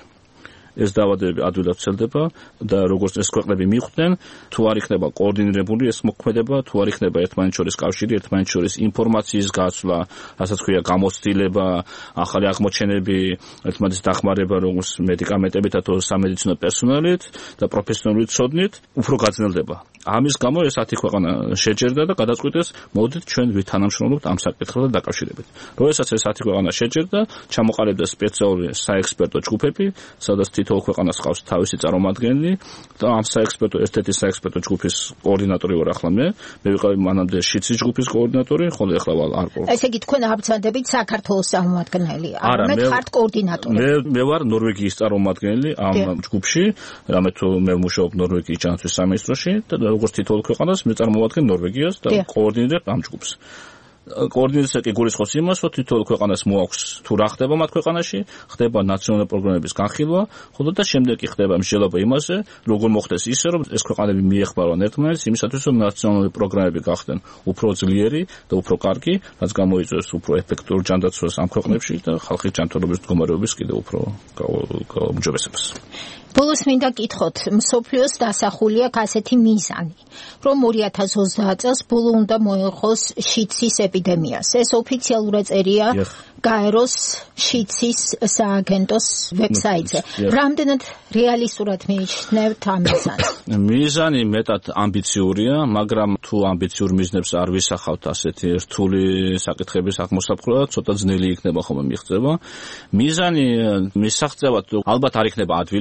ეს დაავადებები ადვილად ვრცელდება და როგორც ეს ქვეყნები მიხვდნენ, თუ არ იქნება კოორდინირებული ეს მოქმედება, თუ არ იქნება ერთმანეთს შორის კავშირი, ერთმანეთს შორის ინფორმაციის გაცვლა, რასაც ქვია გამოცდილება, ახალი აღმოჩენები, ერთმანეთის დახმარება როგორც მედიკამენტებით, თუ სამედიცინო პერსონალით და პროფესიონალური ცოდნით, უფრო გაძნელდება. ამის გამო ეს 10 ქვეყანა შეჯერდა და გადაწყვიტეს, მოდით ჩვენ ვითანამშრომლობთ ამ საკითხთან დაკავშირებით. როდესაც ეს 10 ქვეყანა შეჯერდა, ჩამოყალიბდა სპეციალური საექსპერტო ჯგუფები, სადაც თითოეულ ქვეყანას ყავს თავისი წარმომადგენელი და ამ საექსპერტო ერთ-ერთი საექსპერტო ჯგუფის კოორდინატორი ვარ ახლა მე ვიყავი მანამდე შიდსის ჯგუფის კოორდინატორი, ხოლო ახლა არ ყო. ესე იგი თქვენ აღწევდებით საქართველოს წარმომადგენელი, მე ხართ კოორდინატორი. მე ვარ ნორვეგიის წარმომადგენელი ამ ჯგუფში, რამე თუ მე ვმუშაობ ნორვეგიის ჯანდაცვის სამინისტროში და როგორც თითოეულ ქვეყანას მე წარმოვადგენ ნორვეგიას და კოორდინირებ ამ ჯგუფს. კოორდინაცია კი გულისხმობს იმას, რომ თითოეულ ქვეყანას მოაქვს თუ რა ხდება მათ ქვეყანაში, ხდება ნაციონალური პროგრამების განხილვა, ხოლო და შემდეგ კი ხდება მსჯელობა იმაზე, როგორ მოხდეს ისე, რომ ეს ქვეყანები მიეხმარონ ერთმანეთს იმისათვის, რომ ნაციონალური პროგრამები გახდნენ უფრო ძლიერი და უფრო კარგი, რაც გამოიწვევს უფრო ეფექტურ ჯანდაცვას ამ ქვეყნებში და ხალხის ჯანმრთელობის მდგომარეობის კიდევ უფრო გაუმჯობესებას. ბოლოს მინდა გითხოთ, მსოფლიოს დასახული აქვს ასეთი მიზანი, რომ 2030 წელს ბოლო უნდა მოეღოს შიდსის ეპიდემიას. ეს ოფიციალურად წერია გაეროს შიდსის სააგენტოს ვებსაიტზე. რამდენად რეალისტურად მიიჩნევთ ამ მიზანს? მიზანი მეტად ამბიციურია, მაგრამ თუ ამბიციურ მიზნებს არ ვისახავთ ასეთი რთული საკითხების აღმოსაფხვრა, ცოტა ძნელი იქნება ხოლმე მიღწევა. მიზანი მისაღწევად ალბათ არ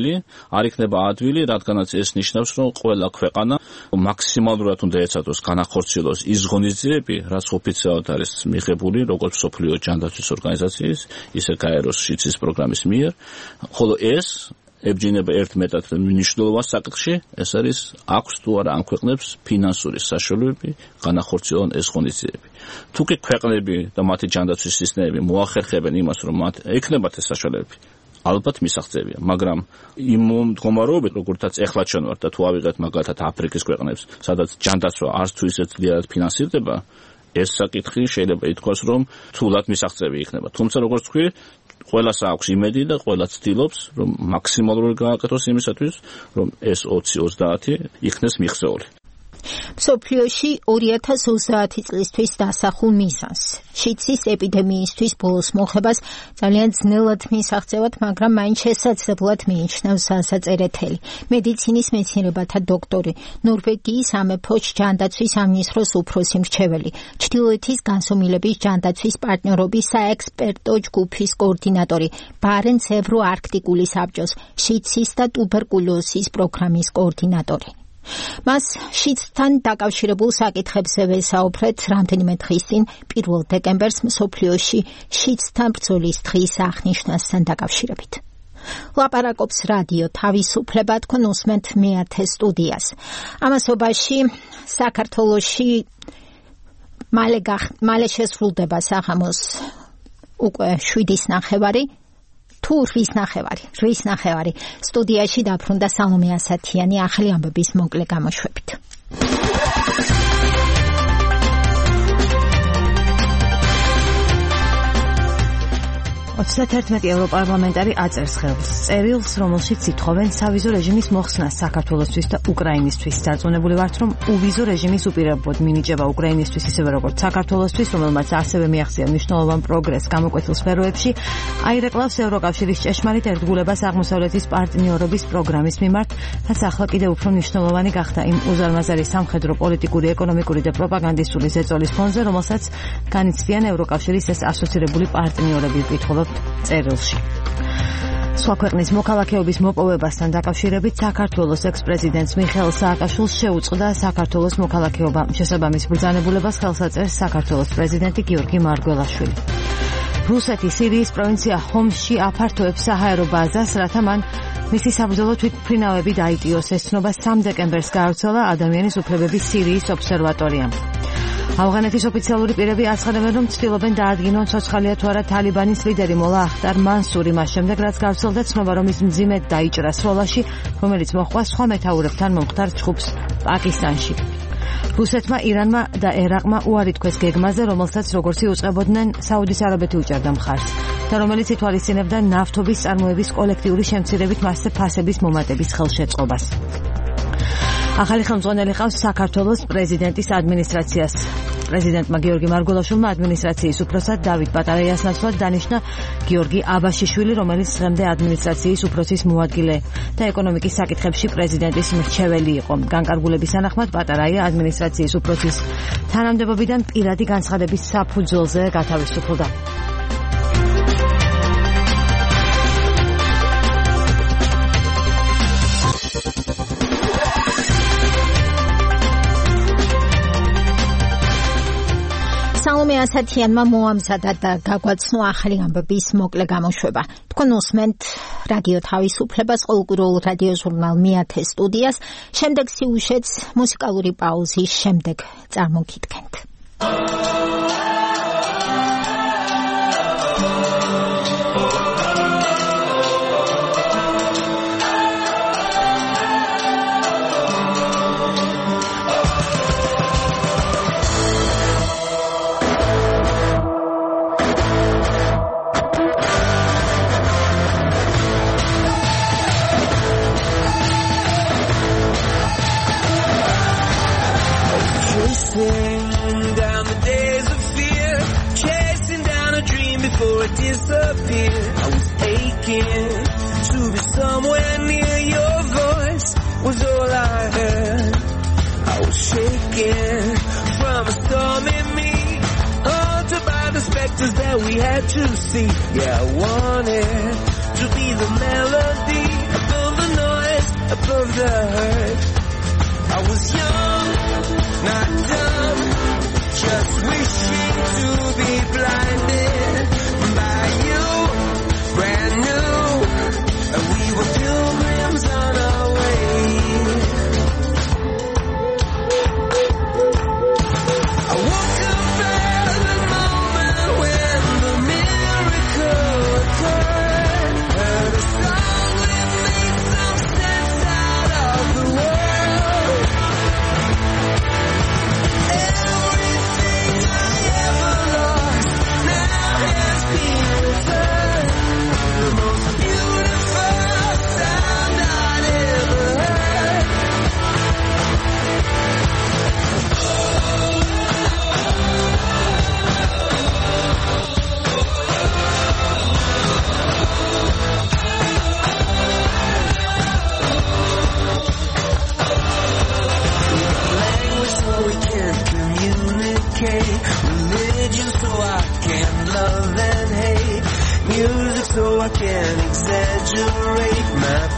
იქნება ადვილი, რადგანაც ეს ნიშნავს, რომ ყველა ქვეყანა მაქსიმალურად უნდა ეცადოს განახორციელოს ის ღონისძიებები, რაც ოფიციალურად არის მიღებული, როგორც მსოფლიო ჯანდაცვის ორგანიზაციის, ისე გაეროს შიდსის პროგრამის მიერ, ხოლო ეს ებჯინება ერთ მეტად მნიშვნელოვან საკითხში, ეს არის აქვს თუ არა ამ ქვეყნებს ფინანსური საშუალებები განახორციელონ ეს ღონისძიებები. თუ კი ქვეყნები და მათი ჯანდაცვის სისტემები მოახერხებენ იმას, რომ მათ ექნებათ ეს საშუალებები, ალბათ მისაღწევია, მაგრამ იმ მდგომარეობით, როგორთაც ეხლა ჩვენ ვართ და თუ ავიღეთ მაგალითად აფრიკის ქვეყნებს, სადაც ჯანდაცვა არც თუ ისე ძლიერად ფინანსირდება, ეს საკითხი შეიძლება ითქვას, რომ თულად მისაღწევი იქნება. თუმცა როგორც თქვი, ყველას აქვს იმედი და ყველა ცდილობს, რომ მაქსიმალურად გააკეთოს იმისათვის, რომ ეს 20-30 იქნეს მიღწეული. მსოფლიოში 2030 წლისთვის დასახულ მიზანს. შიცის ეპიდემიისთვის ბოლოს მოხებას ძალიან ძნელად მისაღწევად, მაგრამ მაინც შესაძლებლად მიიჩნევს საზაწერეთელი. მედიცინის მეცნიერებათა დოქტორი, ნორვეგიის სამეფოს ჯანდაცვის სამინისტროს უფროსი მრჩეველი, ჩრდილოეთის განსომილების ჯანდაცვის პარტნიორობის საექსპერტო ჯგუფის კოორდინატორი, ბარენც ევროარქტიკული საბჭოს შიცის და ტუბერკულოზის პროგრამის კოორდინატორი. მას შიცთან დაკავშირებულ საკითხებზე ვესაუბრეთ რამდენიმე დღის წინ 1 დეკემბერს მსოფლიოში შიცთან ბრძოლის დღის აღნიშვნასთან დაკავშირებით. ლაპარაკობს რადიო თავისუფლება, თქვენ უსმენთ მეათე სტუდიას. ამასობაში საქართველოში მალე შესრულდება საღამოს უკვე 7:30 თუ 8:30 სტუდიაში დაბრუნდა სალომე ასათიანი ახალი ამბების მოკლე გამოშვებით. 31 ევროპარლამენტარი აწერს ხელს წერილს, რომელშიც ითხოვენ სავიზო რეჟიმის მოხსნას საქართველოსთვის და უკრაინისთვის. დარწმუნებული ვართ, რომ უვიზო რეჟიმის უპირობოდ მინიჭება უკრაინისთვის ისევე როგორც საქართველოსთვის, რომელმაც ასევე მიაღწია მნიშვნელოვან პროგრესს გამოკვეთილ სფეროებში, აირეკლავს ევროკავშირის ჭეშმარიტ ერთგულებას აღმოსავლეთის პარტნიორობის პროგრამის მიმართ, რაც ახლა კიდევ უფრო მნიშვნელოვანი გახდა იმ უზარმაზარი სამხედრო, პოლიტიკური, ეკონომიკური და პროპაგანდისტული ზეწოლის ფონზე, რომელსაც განიცდიან ევროკავშირის ეს ასოცირებული პარტნიორები კითხულობ წერილში. სხვა ქვეყნის მოქალაქეობის მოპოვებასთან დაკავშირებით საქართველოს ექს-პრეზიდენტს მიხეილ სააკაშვილს შეუწყდა საქართველოს მოქალაქეობა. შესაბამის ბრძანებულებას ხელს აწერს საქართველოს პრეზიდენტი გიორგი მარგველაშვილი. რუსეთი სირიის პროვინცია ჰომსში აფართოებს საჰაერო ბაზას, რათა მან მისი საბრძოლო თვითმფრინავები დაიტიოს. ეს ცნობა 3 დეკემბერს გაავრცელა ადამიანის უფლებების სირიის ობსერვატორიამ. ავღანეთის ოფიციალური პირები აცხადებენ, რომ ცდილობენ დაადგინონ ცოცხალია თუ არა თალიბანის ლიდერი მოლა ახტარ მანსური, მას შემდეგ რაც გავრცელდა ცნობა, რომ ის მძიმედ დაიჭრა სროლაში, რომელიც მოჰყვა სხვა მეთაურებთან მომხდარ ჯგუფს პაკისტანში. რუსეთმა, ირანმა და ერაყმა უარი თქვეს გეგმაზე, რომელსაც როგორც იუწყებოდნენ საუდის არაბეთი უჭერდა მხარს და რომელიც ითვალისწინებდა ნავთობის წარმოების კოლექტიური შემცირებით მასზე ფასების მომატების ხელშეწყობას. ახალი ხელმძღვანელი ყავს საქართველოს პრეზიდენტის ადმინისტრაციას. პრეზიდენტმა გიორგი მარგველაშვილმა ადმინისტრაციის უფროსად დავით პატარაიას ნაცვლად დანიშნა გიორგი აბაშიშვილი, რომელიც დღემდე ადმინისტრაციის უფროსის მოადგილე და ეკონომიკის საკითხებში პრეზიდენტის მრჩეველი იყო. განკარგულების თანახმად პატარაია ადმინისტრაციის უფროსის თანამდებობიდან პირადი განცხადების საფუძველზე გათავისუფლდა. სალომე ასათიანმა მოამზადა და გაგვაცნო ახალი ამბების მოკლე გამოშვება. თქვენ უსმენთ რადიო თავისუფლებას, ყოველკვირეულ რადიო ჟურნალ მეათე სტუდიას. შემდეგ სიუჟეტს მუსიკალური პაუზის შემდეგ წარმოგიდგენთ. Down the days of fear, chasing down a dream before it disappeared. I was aching to be somewhere near. Your voice was all I heard. I was shaking from a storm in me, haunted by the specters that we had to see. Yeah, I wanted to be the melody above the noise, above the hurt. I was young, not dumb, just wishing to be blinded by you, brand new, and we were pilgrims on our way. I woke up at the moment when the miracle occurred, heard a song that made some sense out of the world. Everything I ever lost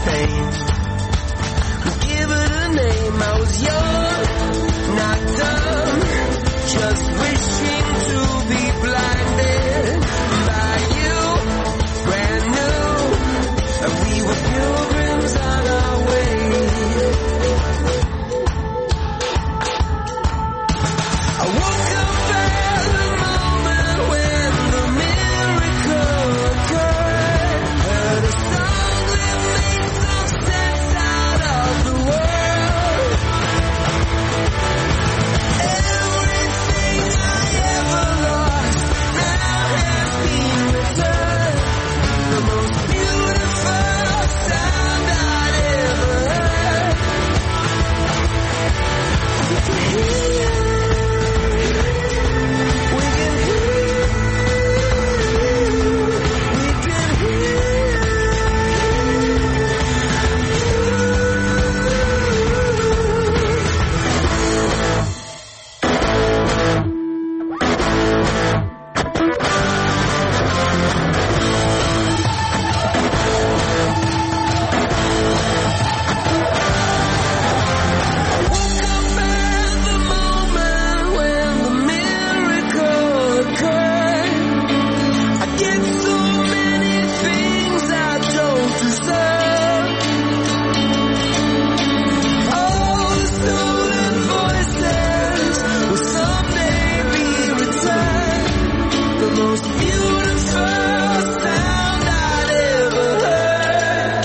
pain. Give it a name. I was young, not dumb, just wishing to be blinded by you, brand new. And we were pilgrims on our way. I woke up at the moment when the miracle occurred. Heard a song that made some sense out of the world. Everything I ever lost now has been returned. The most beautiful sound I'd ever heard. We can hear. We can hear. We can hear. Woke up at the moment when the miracle occurred. I get so many things I don't deserve. All the stolen voices will someday be returned. The most beautiful sound I'd ever heard.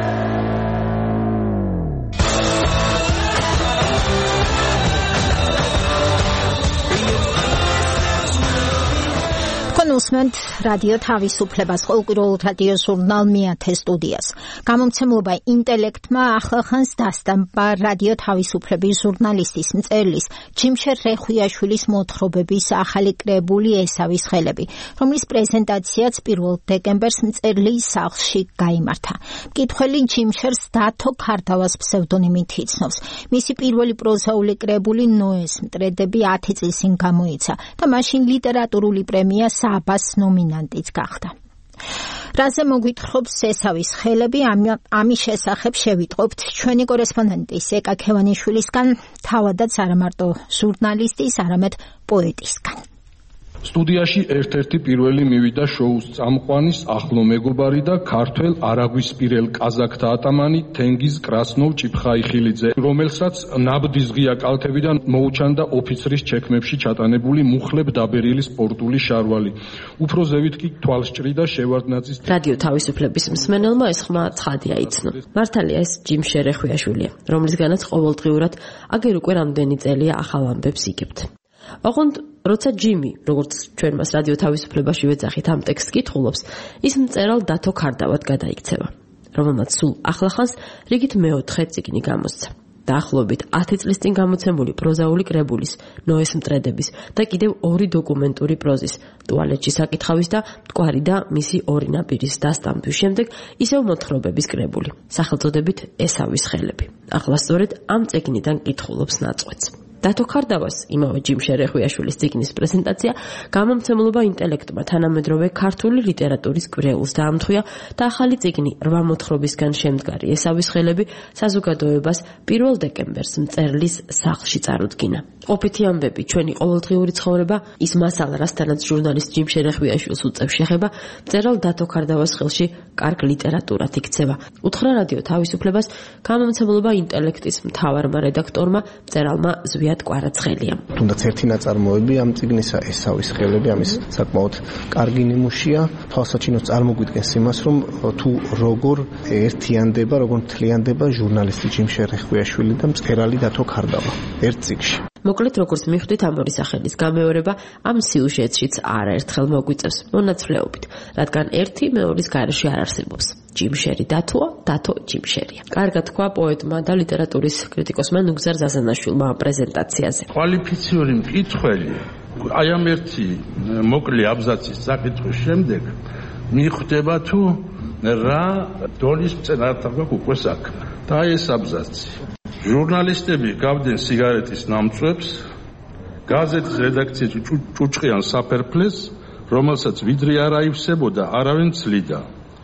თქვენ უსმენთ რადიო თავისუფლებას, ყოველკვირეულ რადიო ჟურნალ მეათე სტუდიას. გამომცემლობა ინტელექტმა ახლახანს დასტამპა რადიო თავისუფლების ჟურნალისტის მწერლის ჯიმშერ რეხვიაშვილის მოთხრობების ახალი კრებული ესავის ხელები, რომლის პრეზენტაციაც 1 დეკემბერს მწერლის სახლში გაიმართა. მკითხველი ჯიმშერს დათო ქარდავას ფსევდონიმით იცნობს. მისი პირველი პროზაული კრებული ნოეს მტრედები 10 წლის წინ გამოიცა და მაშინ ლიტერატურული პრემია საბას ნომინანტიც გახდა. რაზე მოგვითხრობს ესავის ხელები, ამის შესახებ შევიტყობთ ჩვენი კორესპონდენტის ეკა ქევანიშვილისგან, თავადაც არა მარტო ჟურნალისტის, არამედ პოეტისგან. სტუდიაში ერთ-ერთი პირველი მივიდა შოუს წამყვანის ახლო მეგობარი და ქართველ არაგვისპირელ კაზაკთა ატამანი თენგიზ კრასნოვ ჭიფხაიხილიძე, რომელსაც ნაბდის ღია კალთებიდან მოუჩანდა ოფიცრის ჩექმებში ჩატანებული მუხლებ დაბერილი სპორტული შარვალი. უფრო ზევით კი თვალს ჭრიდა შევარდნაძის რადიო თავისუფლების მსმენელმა ეს ხმა ცხადია იცნო. მართალია ეს ჯიმშერ რეხვიაშვილია, რომლისგანაც ყოველდღიურად აგერ უკვე რამდენი წელია ახალ ამბებს იგებთ. ოღონდ როცა ჯიმი, როგორც ჩვენ მას რადიო თავისუფლებაში ვეძახით, ამ ტექსტს კითხულობს, ის მწერალ დათო ქარდავად გადაიქცევა, რომელმაც სულ ახლახანს რიგით მეოთხე წიგნი გამოსცა. დაახლოებით 10 წლის წინ გამოცემული პროზაული კრებულის, ნოეს მტრედების და კიდევ 2 დოკუმენტური პროზის, ტუალეტში საკითხავის და მტკვარი და მისი 2 ნაპირის დასტამბვის შემდეგ ისევ მოთხრობების კრებული, სახელწოდებით ესავის ხელები. ახლა სწორედ ამ წიგნიდან კითხულობს ნაწყვეტს. დათო ქარდავას იმავე ჯიმშერ რეხვიაშვილის წიგნის პრეზენტაცია გამომცემლობა ინტელექტმა თანამედროვე ქართული ლიტერატურის კვლეულს დაამთხვია და ახალი წიგნი 8 მოთხრობისგან შემდგარი ესავის ხელები საზოგადოებას 1 დეკემბერს მწერლის სახლში წარუდგინა. ყოფითი ამბები, ჩვენი ყოველდღიური ცხოვრება, ის მასალა, რასთანაც ჟურნალისტ ჯიმშერ რეხვიაშვილს უწევს შეხება, მწერალ დათო ქარდავას ხელში კარგ ლიტერატურად იქცევა. უთხრა რადიო თავისუფლებას გამომცემლობა ინტელექტის მთავარმა რედაქტორმა, მწერალმა ზვიად კვარაცხელიამ. თუნდაც ერთი ნაწარმოები ამ წიგნისა ესავის ხელები, ამის საკმაოდ კარგი ნიმუშია, თვალსაჩინოდ წარმოგვიდგენს იმას, რომ თუ როგორ ერთიანდება, როგორ მთლიანდება ჟურნალისტი ჯიმშერ რეხვიაშვილი და მწერალი დათო ქარდავა ერთ წიგნში. მოკლედ, როგორც მიხვდით, ამ ორი სახელის გამეორება ამ სიუჟეტშიც არაერთხელ მოგვიწევს მონაცვლეობით, რადგან ერთი მეორის გარეშე არ არსებობს. ჯიმშერი დათოა, დათო ჯიმშერია. კარგად თქვა პოეტმა და ლიტერატურის კრიტიკოსმა ნუგზარ ზაზანაშვილმა პრეზენტაციაზე. კვალიფიციური მკითხველი აი ამ ერთი მოკლე აბზაცის საკითხვის შემდეგ მიხვდება თუ რა დონის მწერალთან გვაქვს უკვე საქმე. და ეს აბზაცი. ჟურნალისტები გავდნენ სიგარეტის ნამწვებს, გაზეთის რედაქციაში ჭუჭყიან საფერფლეს, რომელსაც ვიდრე არ აივსებოდა, არავინ ცლიდა.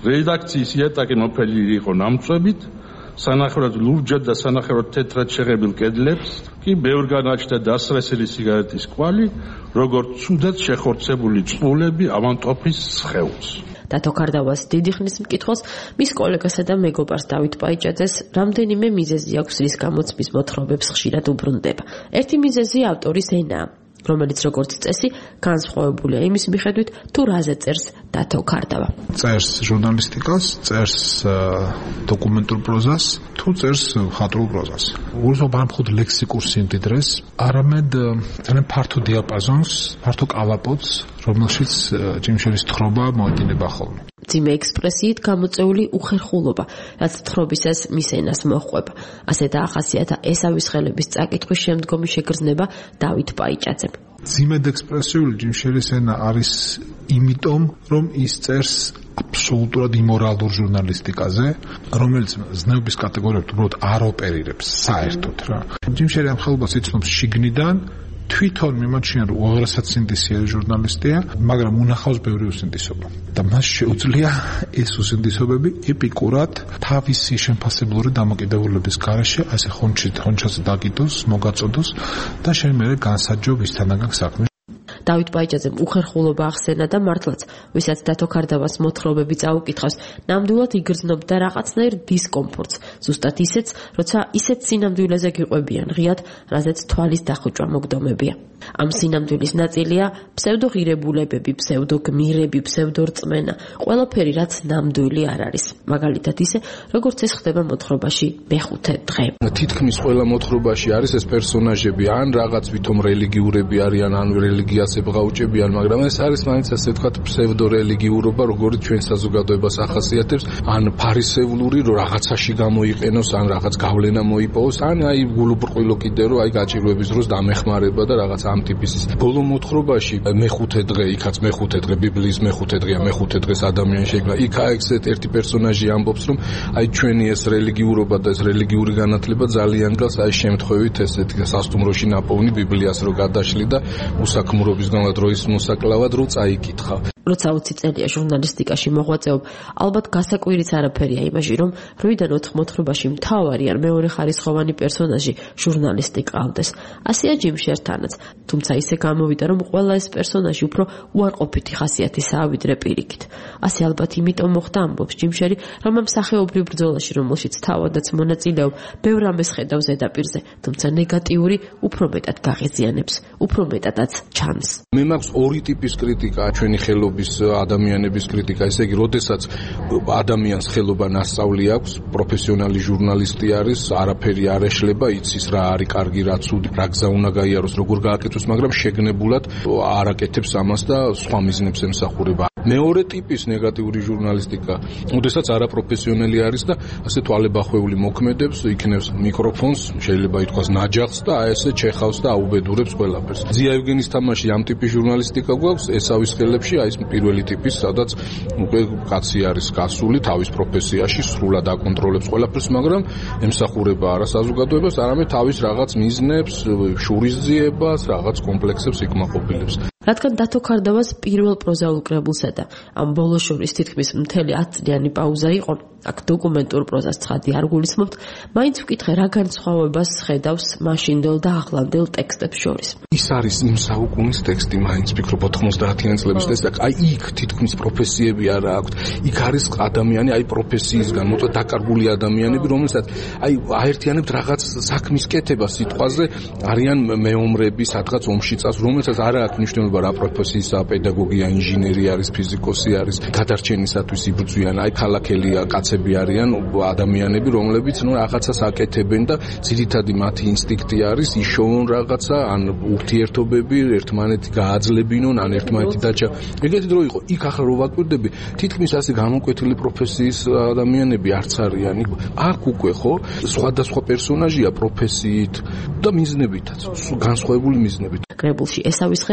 რედაქციის იატაკი მოფელი იყო ნამწვევით, სანახევრად ლურჯად და სანახევრად თეთრად შეღებილ კედლებს კი ბევრგან აჩნდა დასრესილი სიგარეტის კვალი, როგორც ცუდად შეხორცებული წყულები ავანტოფის სხეულს. დათო ქარდავას დიდი ხნის მკითხველს მის კოლეგასა და მეგობარს დავით პაიჭაძეს რამდენიმე მიზეზი აქვს, რის გამოც მის მოთხრობებს ხშირად უბრუნდება. ერთი მიზეზი ავტორის ენაა, რომელიც როგორც წესი განსხვავებულია იმის მიხედვით, თუ რაზე წერს დათო ქარდავა. წერს ჟურნალისტიკას, წერს დოკუმენტურ პროზას, თუ წერს მხატვრულ პროზას. უბრალოდ არ მხოლოდ ლექსიკურ სიმდიდრეს, არამედ ძალიან ფართო დიაპაზონს, ფართო კალაპოტს, რომელშიც ჯიმშერის თხრობა მოედინება ხოლმე. ძიმე ექსპრესიით გამოწეული უხერხულობა, რაც თხრობისას მის ენას მოჰყვება. ასე დაახასიათა ესავის ხელების წაკითხვის შემდგომი შეგრძნება დავით პაიჭაძემ. ძიმედ ექსპრესიული ჯიმშერის ენა არის იმიტომ, რომ ის წერს აბსოლუტურად იმორალურ ჟურნალისტიკაზე, რომელიც ზნეობის კატეგორიებს უბრალოდ არ ოპერირებს საერთოდ რა. ჯიმშერი ამ ხელობას იცნობს შიგნიდან, თვითონ მიმოჩნია, რომ უაღრესად სინდისიერი ჟურნალისტია, მაგრამ უნახავს ბევრი უსინდისობა. და მას შეუძლია ეს უსინდისობები ეპიკურად თავისი შემფასებლური დამოკიდებულების გარეშე ასე ხონჩაზე დაგიდოს, მოგაწოდოს და შემდგომ განსაჯო ვისთანაგან საქმე. დავით პაიჭაძემ უხერხულობა ახსენა და მართლაც, ვისაც დათო ქარდავას მოთხრობები წაუკითხავს, ნამდვილად იგრძნობდა რაღაცნაირ დისკომფორტს, ზუსტად ისეც, როცა ისეთ სინამდვილეზე გიყვებიან ღიად, რაზეც თვალის დახუჭვა მოგდომებია. ამ სინამდვილის ნაწილია ფსევდოღირებულებები, ფსევდოგმირები, ფსევდორწმენა, ყველაფერი, რაც ნამდვილი არ არის. მაგალითად ისე, როგორც ეს ხდება მოთხრობაში მეხუთე დღე. თითქმის ყველა მოთხრობაში არის ეს პერსონაჟები, ან რაღაც ვითომ რელიგიურები არიან, ან რელიგიას ებღაუჭებიან, მაგრამ ეს არის მაინც ასე ვთქვათ ფსევდორელიგიურობა, როგორც ჩვენ საზოგადოებას ახასიათებს, ან ფარისევლური, რომ რაღაცაში გამოიყენოს, ან რაღაც გავლენა მოიპოვოს, ან აი გულუბრყვილო კიდე რომ აი გაჭირვების დროს დამეხმარება და რაღაც ამ ტიპის. ბოლო მოთხრობაში მეხუთე დღე, იქაც მეხუთე დღე, ბიბლიის მეხუთე დღეა, მეხუთე დღეს ადამიანი შეიქმნა. იქ აექსეთ ერთი პერსონაჟი ამბობს, რომ აი ჩვენი ეს რელიგიურობა და ეს რელიგიური განათლება ძალიან გავს აი შემთხვევით ესეთი სასტუმროში ნაპოვნი ბიბლიას რო გადაშლი და უსაქმურობისგან დროის მოსაკლავად რო წაიკითხა. როცა 20 წელია ჟურნალისტიკაში მოღვაწეობ, ალბათ გასაკვირიც არაფერია იმაში, რომ 8-დან 4 მოთხრობაში მთავარი ან მეორე ხარისხოვანი პერსონაჟი ჟურნალისტი ყავდეს. ასეა ჯიმშერთანაც, თუმცა ისე გამოვიდა, რომ ყველა ეს პერსონაჟი უფრო უარყოფითი ხასიათისაა ვიდრე პირიქით. ასე ალბათ იმიტომ მოხდა, ამბობს ჯიმშერი, რომ ამ სახეობრივ ბრძოლაში, რომელშიც თავადაც მონაწილეობ, ბევრ რამეს ხედავს ზედაპირზე, თუმცა ნეგატიური უფრო მეტად გაღიზიანებს, უფრო მეტადაც ჩანს. მე მაქვს ორი ტიპის კრიტიკა ჩვენი ადამიანების კრიტიკა, ესე იგი, როდესაც ადამიანს ხელობა ნასწავლი აქვს, პროფესიონალი ჟურნალისტი არის, არაფერი არ ეშლება, იცის რა არის კარგი, რა ცუდი, რა გზა უნდა გაიაროს, როგორ გააკეთოს, მაგრამ შეგნებულად არ აკეთებს ამას და სხვა მიზნებს ემსახურება. მეორე ტიპის ნეგატიური ჟურნალისტიკა, როდესაც არაპროფესიონალი არის და ასე თვალებახვეული მოქმედებს, იქნევს მიკროფონს, შეიძლება ითქვას ნაჯახს და აი ესე ჩეხავს და აუბედურებს ყველაფერს. ზია ევგენის თამაში ამ ტიპის ჟურნალისტიკა გვაქვს, ესავის ხელებში აი პირველი ტიპის, სადაც უკვე კაცი არის გასული თავის პროფესიაში, სრულად აკონტროლებს ყველაფერს, მაგრამ ემსახურება არა საზოგადოებას, არამედ თავის რაღაც მიზნებს, შურისძიებას, რაღაც კომპლექსებს იკმაყოფილებს. რადგან დათო ქარდავას პირველ პროზაულ კრებულსა და ამ ბოლო შორის თითქმის მთელი 10 წლიანი პაუზა იყო, აქ დოკუმენტურ პროზას ცხადი არ გულისხმობთ, მაინც ვკითხე რა განსხვავებას ხედავს მაშინდელ და ახლანდელ ტექსტებს შორის. ის არის იმ საუკუნის ტექსტი, მაინც ვფიქრობ 90-იანი წლების ტექსტი, აი იქ თითქმის პროფესიები არა აქვს. იქ არის ადამიანი, აი პროფესიისგან მოწვა დაკარგული ადამიანები, რომელსაც აი აერთიანებთ რაღაც საქმის კეთება სიტყვაზე, არიან მეომრები, სადღაც ომში წავს, რომელსაც არა აქვს მნიშვნელობა რა პროფესიისაა, პედაგოგია, ინჟინერი არის, ფიზიკოსი არის, გადარჩენისათვის იბრძვიან, აი ქალაქელია, კაცები არიან ადამიანები, რომლებიც ნუ რაღაცას აკეთებენ და ძირითადი მათი ინსტინქტი არის იშოვონ რაღაცა, ან ურთიერთობები ერთმანეთი გააძლებინონ, ან ერთმანეთი დაჭა. ეგეთი დრო იყო. იქ ახლა რო ვაკვირდები, თითქმის ასე გამოკვეთილი პროფესიის ადამიანები არც არიან. აქ უკვე ხო სხვადასხვა პერსონაჟია პროფესიით და მიზნებითაც, განსხვავებული მიზნებით. კრებულში ესავის ხელები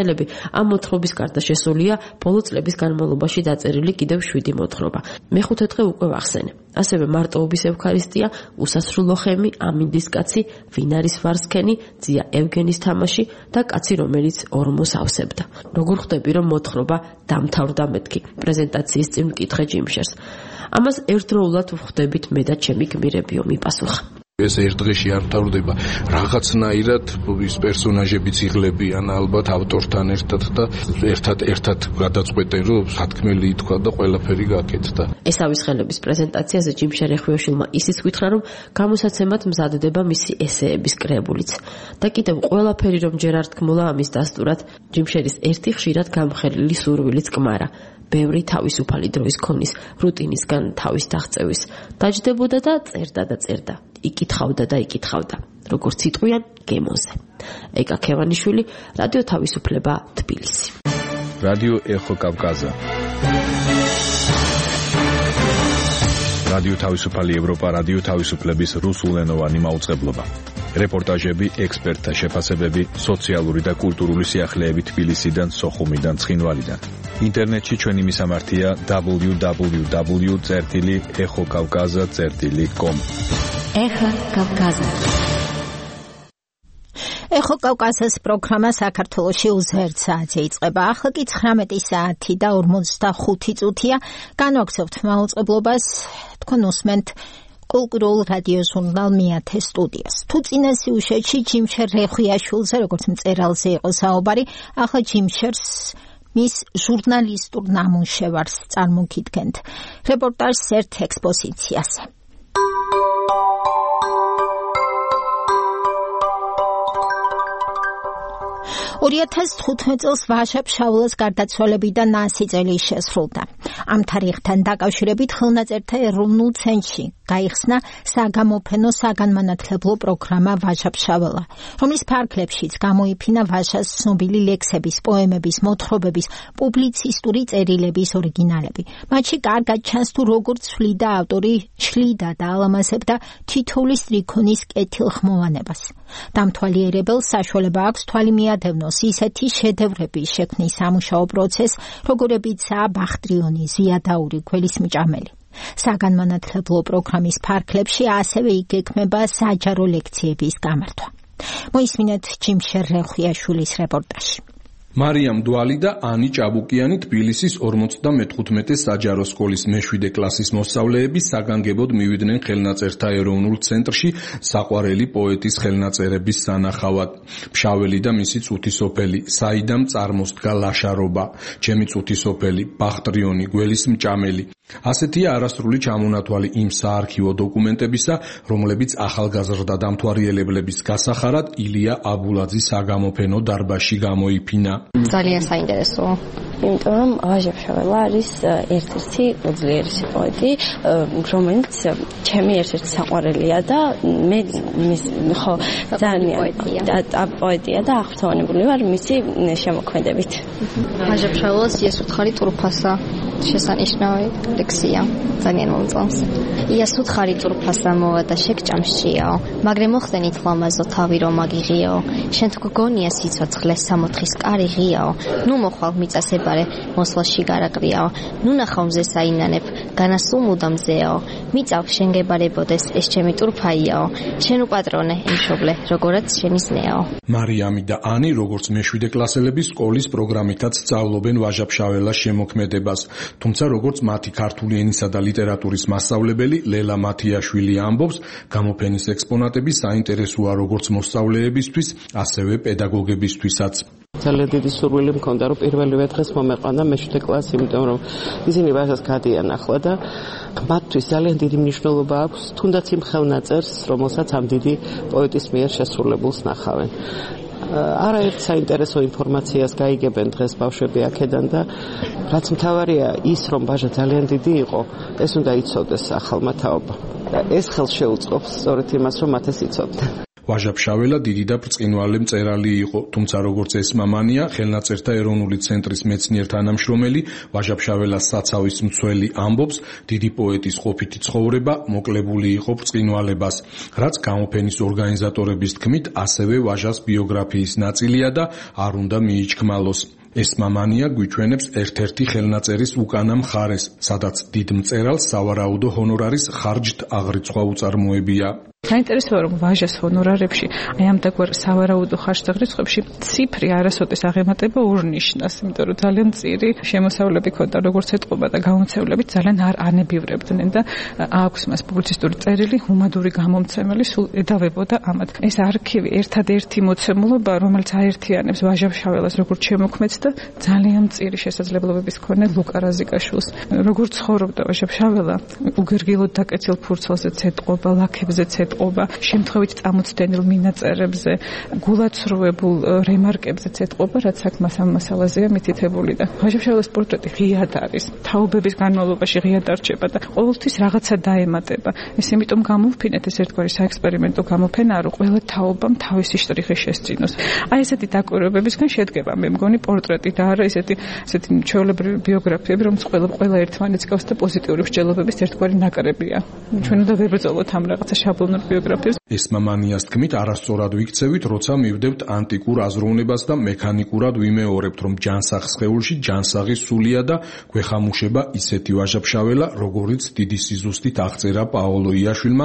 ამ მოთხრობის გარდა შესულია ბოლო წლების განმავლობაში დაწერილი კიდევ 7 მოთხრობა. მეხუთე დღე უკვე ვახსენე. ასევე მარტოობის ევქარისტია, უსასრულო ხემი, ამინდის კაცი, ვინ არის ვარსქენი, ძია ევგენის თამაში და კაცი, რომელიც ორმოს ავსებდა. როგორ ხვდები, რომ მოთხრობა დამთავრდა მეთქი? პრეზენტაციის წინ მკითხე ჯიმშერს. ამას ერთდროულად ვხვდებით მე და ჩემი გმირებიო, მიპასუხა. ეს ერთ დღეში არ თავდება, რაღაცნაირად ის პერსონაჟებიც იღლებიან ალბათ ავტორთან ერთად და ერთად გადაწყვეტენ, რომ სათქმელი ითქვა და ყველაფერი გაკეთდა. ესავის ხელების პრეზენტაციაზე ჯიმ შერეხვიაშვილმა ისიც გითხრა, რომ გამოსაცემად მზადდება მისი ესეების კრებულიც. და კიდევ ყველაფერი რომ ჯერ არ თქმულა ამის დასტურად, ჯიმ შერის ერთი ხშირად გამხელილი სურვილიც კმარა. ბევრი თავისუფალი დროის ქონის, რუტინისგან თავის დაღწევის. დაჯდებოდა და წერდა. იკითხავდა და იკითხავდა. როგორც იტყვიან გემოზე. ეკა ქევანიშვილი, რადიო თავისუფლება, თბილისი. რადიო ეხო კავკაზა. რადიო თავისუფალი ევროპა, რადიო თავისუფლების რუსულენოვანი მაუწყებლობა. რეპორტაჟები, ექსპერტთა შეფასებები, სოციალური და კულტურული სიახლეები თბილისიდან, სოხუმიდან, ცხინვალიდან. ინტერნეტში ჩვენი მისამართია www.exokavkaza.com. ეხა კავკაზა. ეხო კავკაზას პროგრამა საქართველოში უზერთ საათზე იწყება. ახლა კი 19 საათი და 45 წუთია. განვაგრძობთ მაუწყებლობას. თქვენ უსმენთ კულტურულ რადიო ჟურნალ მეათე სტუდიას. თუ წინა სიუჟეტში ჯიმშერ რეხვიაშვილზე, როგორც მწერალზე იყო საუბარი, ახლა ჯიმშერს მის ჟურნალისტურ ნამუშევარს წარმოგიდგენთ. რეპორტაჟს ერთ ექსპოზიციაზე. 2015 წელს ვაშა-ფშაველას გარდაცვალებიდან 100 წელი შესრულდა. ამ თარიღთან დაკავშირებით ხელნაწერთა ეროვნულ ცენტრში გაიხსნა საგამოფენო საგანმანათლებლო პროგრამა ვაშა-ფშაველა, რომლის ფარგლებშიც გამოიფინა ვაშას ცნობილი ლექსების, პოემების, მოთხრობების, პუბლიცისტური წერილების ორიგინალები. მათში კარგად ჩანს თუ როგორც ცვლიდა ავტორი შლიდა და ალამაზებდა თითოეულის რიქონის კეთილხმოვანებას. დამთვალიერებელს საშუალება აქვს თვალი მიადევნოს ისეთი შედევრების შექმნის სამუშაო პროცესს, როგორებიცაა ბახტრიონი, ზიადაური, გველის მჭამელი. საგანმანათლებლო პროგრამის ფარგლებში ასევე იგეგმება საჯარო ლექციების გამართვა. მოისმინეთ ჯიმშერ რეხვიაშვილის რეპორტაჟი. მარიამ დვალი და ანი ჭაბუკიანი თბილისის 55 საჯარო სკოლის მე-7 კლასის მოსწავლეები საგანგებოდ მივიდნენ ხელნაწერთა ეროვნულ ცენტრში საყვარელი პოეტის ხელნაწერების სანახავად. ფშაველი და მისი წუთისოფელი, საიდამ წარმოსდგა ლაშარობა, ჩემი წუთისოფელი, ბახტრიონი, გველის მჭამელი. ასეთია არასრული ჩამონათვალი იმ საარქივო დოკუმენტებისა, რომლებიც ახალგაზრდა დამთვალიერებლების გასახარად ილია აბულაძის საგამოფენო დარბაზში გამოიფინა. ძალიან საინტერესოა, იმიტომ რომ ვაჟა-ფშაველა არის ერთ-ერთი უძლიერესი პოეტი, რომელიც ჩემი ერთ-ერთი საყვარელია და მე ხო ძალიან პოეტია და აღფრთოვანებული ვარ მისი შემოქმედებით. ვაჟა-ფშაველას იასუთხარი ტურფასა შესანიშნავი ლექსია, ძალიან მომწონს. იასუთხარი ტურფასა მოვა და შეკჭამშიაო, მაგრამ მოხდენით ლამაზო თავი რომ აგიღიაო, შენ თუ გგონია სიცოცხლე სამოთხის კარი ღიაო, ნუ მოხვალ მიწასებარე მოსვლაში გარაყრიაო, ნუ ნახავ მზე საინანებ, განასულ მუდამზეაო, მიწავ შენ გებარებოდეს ეს ჩემი ტურფაიაო, შენ უპატრონე იმშობლე, როგორაც შენი ზნეაო. მარიამი და ანი, როგორც მე-7 კლასელები სკოლის პროგრამითაც სწავლობენ ვაჟა-ფშაველას შემოქმედებას, თუმცა როგორც მათი ქართული ენისა და ლიტერატურის მასწავლებელი ლელა მათიაშვილი ამბობს, გამოფენის ექსპონატები საინტერესოა როგორც მოსწავლეებისთვის, ასევე პედაგოგებისთვისაც. ძალიან დიდი სურვილი მქონდა, რომ პირველივე დღეს მომეყვანა მე-7 კლასი, იმიტომ რომ ისინი ვაჟას გადიან ახლა და მათთვის ძალიან დიდი მნიშვნელობა აქვს, თუნდაც იმ ხელნაწერს, რომელსაც ამ დიდი პოეტის მიერ შესრულებულს ნახავენ. არაერთ საინტერესო ინფორმაციას გაიგებენ დღეს ბავშვები აქედან და რაც მთავარია ის, რომ ვაჟა ძალიან დიდი იყო, ეს უნდა იცოდეს ახალმა თაობა. და ეს ხელს შეუწყობს სწორედ იმას, რომ მათ ეს იცოდნენ. ვაჟა-ფშაველა დიდი და ბრწყინვალე მწერალი იყო, თუმცა როგორც ეს მამანია, ხელნაწერთა ეროვნული ცენტრის მეცნიერ თანამშრომელი, ვაჟა-ფშაველას საცავის მცველი ამბობს, დიდი პოეტის ყოფითი ცხოვრება მოკლებული იყო ბრწყინვალებას, რაც გამოფენის ორგანიზატორების თქმით, ასევე ვაჟას ბიოგრაფიის ნაწილია და არ უნდა მიიჩქმალოს. ესმამანია გვიჩვენებს ერთ-ერთი ხელნაწერის უკანა მხარეს, სადაც დიდ მწერალს სავარაუდო ჰონორარის ხარჯთ აღრიცხვა უწარმოებია. საინტერესოა რომ ვაჟას ჰონორარებში აი ამ დაგვარ სავარაუდო ხარჯთაღრიცხვებში ციფრი არასოდეს აღემატება ორ-ნიშნას, იმიტომ რომ ძალიან მწირი შემოსავლები ქონდა როგორც ეთყობა და გამომცემლები ძალიან არ ანებივრებდნენ და აქვს მას პუბლიცისტური წერილი, ჰუმანური გამომცემელი სულ ედავებოდა ამათ. ეს არქივი ერთადერთი მოცემულობა, რომელიც აერთიანებს ვაჟა-ფშაველას როგორც შემოქმედს და ძალიან მწირი შესაძლებლობების მქონე ლუკა რაზიკაშვილს. როგორც ცხოვრობდა ვაჟა-ფშაველა, უგერგილოდ დაკეცილ ფურცელზეც ეთყობა, ლაქებზეც ეთყობა, შემთხვევით წამოცდენილ მინაწერებზე, გულაცრუებულ რემარკებზეც ეთყობა, რაც აქ ამ მასალაზეა მითითებული და ვაჟა-ფშაველას პორტრეტი ღიად არის, თაობების განმავლობაში ღიად არჩება და ყოველთვის რაღაცა დაემატება. ეს იმიტომ გამოვფინეთ ეს ერთგვარი საექსპერიმენტო გამოფენა, რომ ყველა თაობამ თავისი შტრიხი შესწინოს. აი ესეთი დაკვირვებებისგან შედგება, მე მგონი პორტრეტი და არა ესეთი ჩვეულებრივი ბიოგრაფიები, რომელიც ყველა ერთმანეთს გავს და პოზიტიური მსჯელობების ერთგვარი ნაკრებია. ჩვენ უნდა ვებრძოლოთ ამ რაღაცა შაბლონურ ბიოგრაფიას. ესმამანიას თქმით, არასწორად ვიქცევით, როცა მივდევთ ანტიკურ აზროვნებას და მექანიკურად ვიმეორებთ, რომ ჯანსაღ სხეულში ჯანსაღი სულია და გვეხამუშება ისეთი ვაჟა-ფშაველა, როგორიც დიდი სიზუსტით აღწერა პაოლო იაშვილმა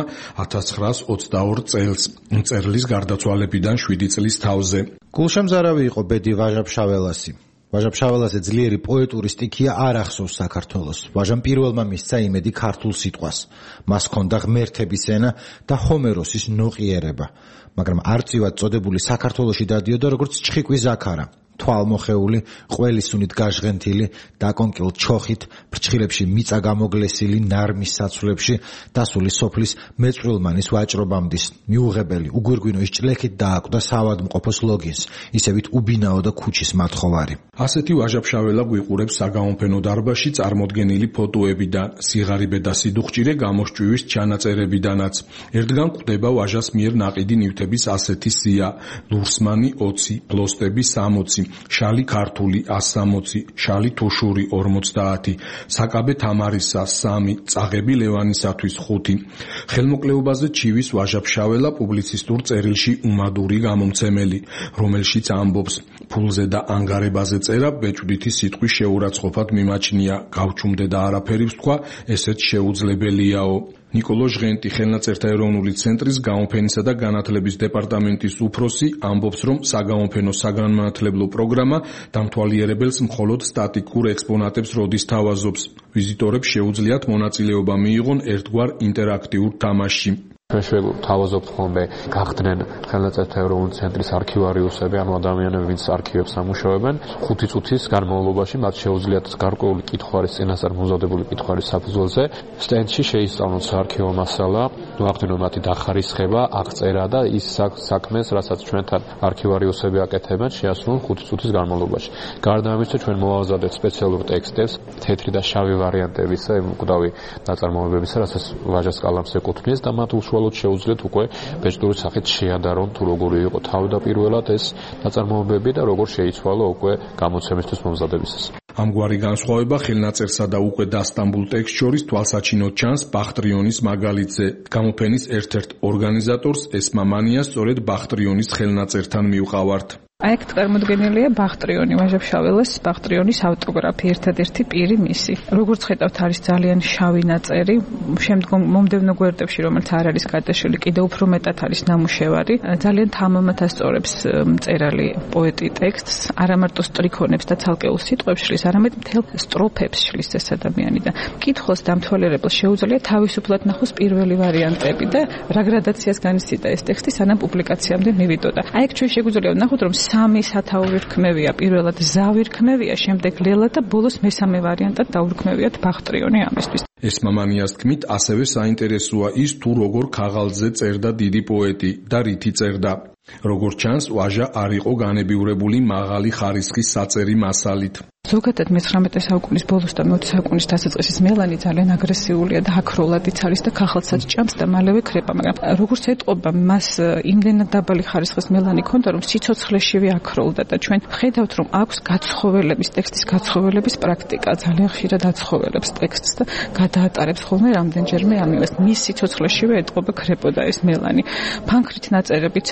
1922 წელს, მწერლის გარდაცვალებიდან 7 წლის თავზე. გულშემზარავი იყო ბედი ვაჟა-ფშაველასი. ვაჟა-ფშაველაზე ძლიერი პოეტური სტიქია არ ახსოვს საქართველოს. ვაჟამ პირველმა მისცა იმედი ქართულ სიტყვას. მას ჰქონდა ღმერთების ენა და ჰომეროსის ნოყიერება, მაგრამ არწივად წოდებული საქართველოში დადიოდა როგორც ჩხიკვი ზაქარა. თვალმოხეული, ყველისუნით გაჟღენთილი, დაკონკილ ჩოხით, ფრჩხილებში მიწა გამოგლესილი, ნარმის საცვლებში, დასული სოფლის მეწვრილმანის ვაჭრობამდის, მიუღებელი, უგვირგვინო ის ჭლექით დააკვდა სავადმყოფოს ლოგინს, ისევით უბინაო და ქუჩის მათხოვარი. ასეთი ვაჟა-ფშაველა გვიყურებს საგამოფენო დარბაზში წარმოდგენილი ფოტოებიდან, სიღარიბე და სიდუხჭირე გამოსჭვივის ჩანაწერებიდანაც. ერთგან გვხვდება ვაჟას მიერ ნაყიდი ნივთების ასეთი სია: ლურსმანი 20, ფლოსტები 60, შალი ქართული 160, შალი თუშური 50, საკაბე თამარისა 3, წაღები ლევანისათვის 5. ხელმოკლეობაზე ჩივის ვაჟა-ფშაველა პუბლიცისტურ წერილში უმადური გამომცემელი, რომელშიც ამბობს: ფულზე და ანგარებაზე წერა ბეჭდვითი სიტყვის შეურაცხყოფად მიმაჩნია, გავჩუმდე და არაფერი ვთქვა, ესეც შეუძლებელიაო. ნიკოლო ჟღენტი, ხელნაწერთა ეროვნული ცენტრის გამოფენისა და განათლების დეპარტამენტის უფროსი, ამბობს, რომ საგამოფენო საგანმანათლებლო პროგრამა დამთვალიერებელს მხოლოდ სტატიკურ ექსპონატებს როდის თავაზობს. ვიზიტორებს შეუძლიათ მონაწილეობა მიიღონ ერთგვარ ინტერაქტიულ თამაშში. ჩვენ თავაზობთ ხოლმე გახდნენ ხელნაწერთა ეროვნული ცენტრის არქივარიუსები, ანუ ადამიანები, ვინც არქივებს ამუშავებენ, 5 წუთის განმავლობაში მათ შეუძლიათ გარკვეული კითხვარის წინასწარ მომზადებული კითხვარის საფუძველზე სტენდში შეისწავლონ საარქივო მასალა, მოახდინონ მათი დახარისხება, აღწერა და ის საქმეს, რასაც ჩვენთან არქივარიუსები აკეთებენ, შეასრულონ 5 წუთის განმავლობაში. გარდა ამისა, ჩვენ მოვაზადეთ სპეციალურ ტექსტებს, თეთრი და შავი ვარიანტებისა, მკვდავი ნაწარმოებებისა, რასაც ვაჟას კალამს ეკუთვნის და მათ უშუალოდ შეუძლიათ უკვე ბეჭდური სახით შეადარონ თუ როგორი იყო თავდაპირველად ეს ნაწარმოებები და როგორ შეიცვალა უკვე გამოცემისთვის მომზადებისას. ამგვარი განსხვავება ხელნაწერსა და უკვე დასტამბულ ტექსტ შორის თვალსაჩინოდ ჩანს ბახტრიონის მაგალითზე. გამოფენის ერთ-ერთ ორგანიზატორს ესმამანია სწორედ ბახტრიონის ხელნაწერთან მივყავართ. აქ წარმოდგენილია ბახტრიონი, ვაჟა-ფშაველას ბახტრიონის ავტოგრაფი, ერთადერთი პირი მისი. როგორც ხედავთ, არის ძალიან შავი ნაწერი, შემდგომ მომდევნო გვერდებში, რომელიც არ არის გადაშლილი, კიდევ უფრო მეტად არის ნამუშევარი. ძალიან თამამად ასწორებს მწერალი პოეტი ტექსტს, არა მარტო სტრიქონებს და ცალკეულ სიტყვებს შლის, არამედ მთელ სტროფებს შლის ეს ადამიანი და მკითხველს დამთვალიერებელს შეუძლია თავისუფლად ნახოს პირველი ვარიანტები და რა გრადაციას განიცდიდა ეს ტექსტი, სანამ პუბლიკაციამდე მივიდოდა. აი, ჩვენ შეგვიძლია ვნახოთ, რომ 3 სათაური რქმევია, პირველად ზავი რქმევია, შემდეგ ლელა და ბოლოს მესამე ვარიანტად დაურქმევიათ ბახტრიონი ამისთვის. ესმამანიას თქმით, ასევე საინტერესოა ის, თუ როგორ ქაღალდზე წერდა დიდი პოეტი და რითი წერდა. როგორც ჩანს, ვაჟა არ იყო განებივრებული მაღალი ხარისხის საწერი მასალით. ზოგადად მე-19 საუკუნის ბოლოს და მე-20 საუკუნის დასაწყისის მელანი ძალიან აგრესიულია და აქროლადიც არის და ქაღალდსაც ჭამს და მალევე ქრება, მაგრამ როგორც ეთყობა, მას იმდენად დაბალი ხარისხის მელანი ჰქონდა, რომ სიცოცხლეშივე აქროლდა და ჩვენ ხედავთ, რომ აქვს გაცხოველების, ტექსტის გაცხოველების პრაქტიკა, ძალიან ხშირად აცხოველებს ტექსტს და გადაატარებს ხოლმე რამდენჯერმე ამილას. მის სიცოცხლეშივე ეთყობა ქრებოდა ეს მელანი. ფანქრით ნაწერებიც აქვს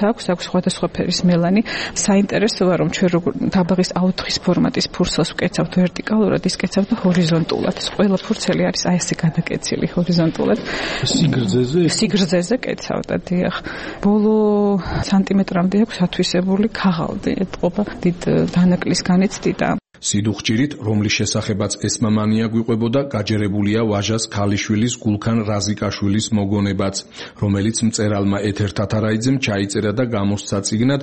აქვს სხვადასხვა ფერის მელანი. საინტერესოა რომ ჩვენ როგორ დაბაღის აოთხის ფორმატის ფურცელს ვკეცავთ ვერტიკალურად, ის კეცავთ ჰორიზონტულად. ყველა ფურცელი არის აი ესე გადაკეცილი ჰორიზონტულად. სიგრძეზე კეცავდა, დიახ. ბოლო სანტიმეტრამდე აქვს ათვისებული ქაღალდი, ეთყობა დიდ დანაკლის განიცდიდა. სიდუხჭირით, რომლის შესახებაც ეს მამანია გვიყვებოდა, გაჯერებულია ვაჟას ქალიშვილის გულქან რაზიკაშვილის მოგონებაც, რომელიც მწერალმა ეთერ თათარაიძემ ჩაიწერა და გამოსცა წიგნად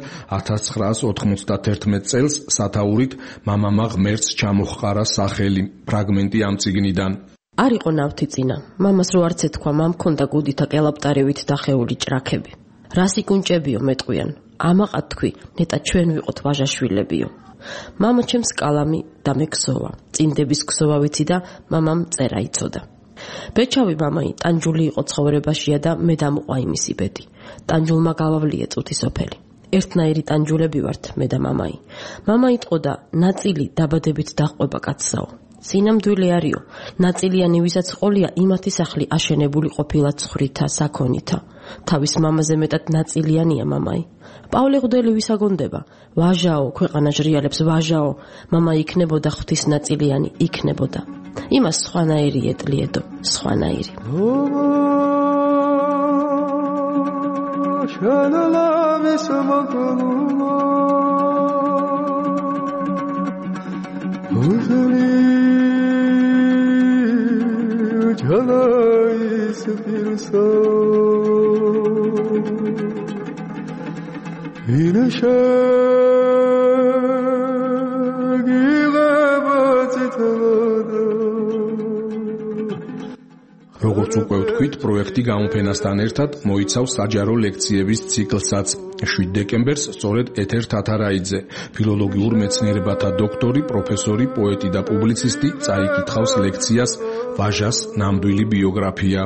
1991 წელს სათაურით მამამა ღმერთს ჩამოჰყარა სახელი. ფრაგმენტი ამ წიგნიდან. არ იყო ნავთი წინა, მამას რო არც ეთქვა, მამ ქონდა გუდითა კელაპტარევით დახეული ჭრაქები. რასი კუნჭებიო მეტყვიან, ამაყად თქვი, ნეტა ჩვენ ვიყოთ ვაჟაშვილებიო. მამა ჩემს კალამი და მე ქსოვა, წინდების ქსოვა ვიცი და მამამ წერა იცოდა. ბეჭავი მამაი ტანჯული იყო ცხოვრებაშია და მე დამუყვა იმისი ბედი. ტანჯულმა გავავლია წუთი სოფელი. ერთნაირი ტანჯულები ვართ მე და მამაი. მამა იტყოდა, ნაწილი დაბადებით დაჰყვება კაცსაო. სინამდვილე არიო, ნაწილიანი ვისაც ყოლია იმათი სახლი აშენებული ყოფილა ცხვრითა, საქონითა. თავის მამაზე მეტად ნაწილიანია მამაი. პავლე ღდელი ვისაგონდება, ვაჟაო, ქვეყანა ჟრიალებს ვაჟაო, მამა იქნებოდა ღვთის ნაწილიანი, იქნებოდა. იმას სხვანაირი ეტლიედო, სხვანაირი. როგორც უკვე ვთქვით, პროექტი გამოფენასთან ერთად მოიცავს საჯარო ლექციების ციკლსაც. 7 დეკემბერს სწორედ ეთერ თათარაიძე, ფილოლოგიურ მეცნიერებათა დოქტორი, პროფესორი, პოეტი და პუბლიცისტი წაიკითხავს ლექციას ვაჟას ნამდვილი ბიოგრაფია.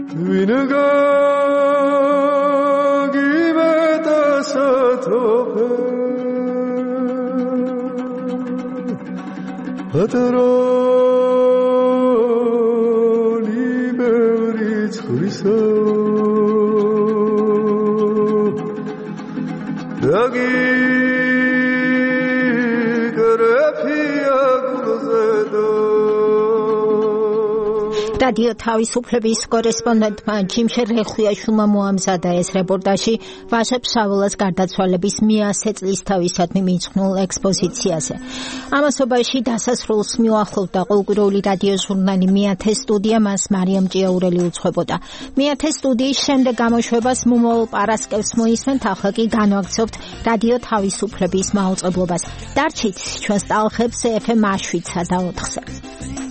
რადიო თავისუფლების კორესპონდენტმა ჯიმშერ რეხვიაშვილმა მოამზადა ეს რეპორტაჟი ვაჟა-ფშაველას გარდაცვალების 100 წლისთავისადმი მიძღვნილ ექსპოზიციაზე. ამასობაში დასასრულს მიუახლოვდა ყოველკვირეული რადიო ჟურნალი 100 სტუდია, მას მარიამ ჭიაურელი უძღვებოდა. 100 სტუდიის შემდეგ გამოშვებას მომავალ პარასკევს მოისმენთ, ახლა კი განვაგრძობთ რადიო თავისუფლების მაუწყებლობას. დარჩით ჩვენს ტალღებს FM 7-სა და 4-ზე.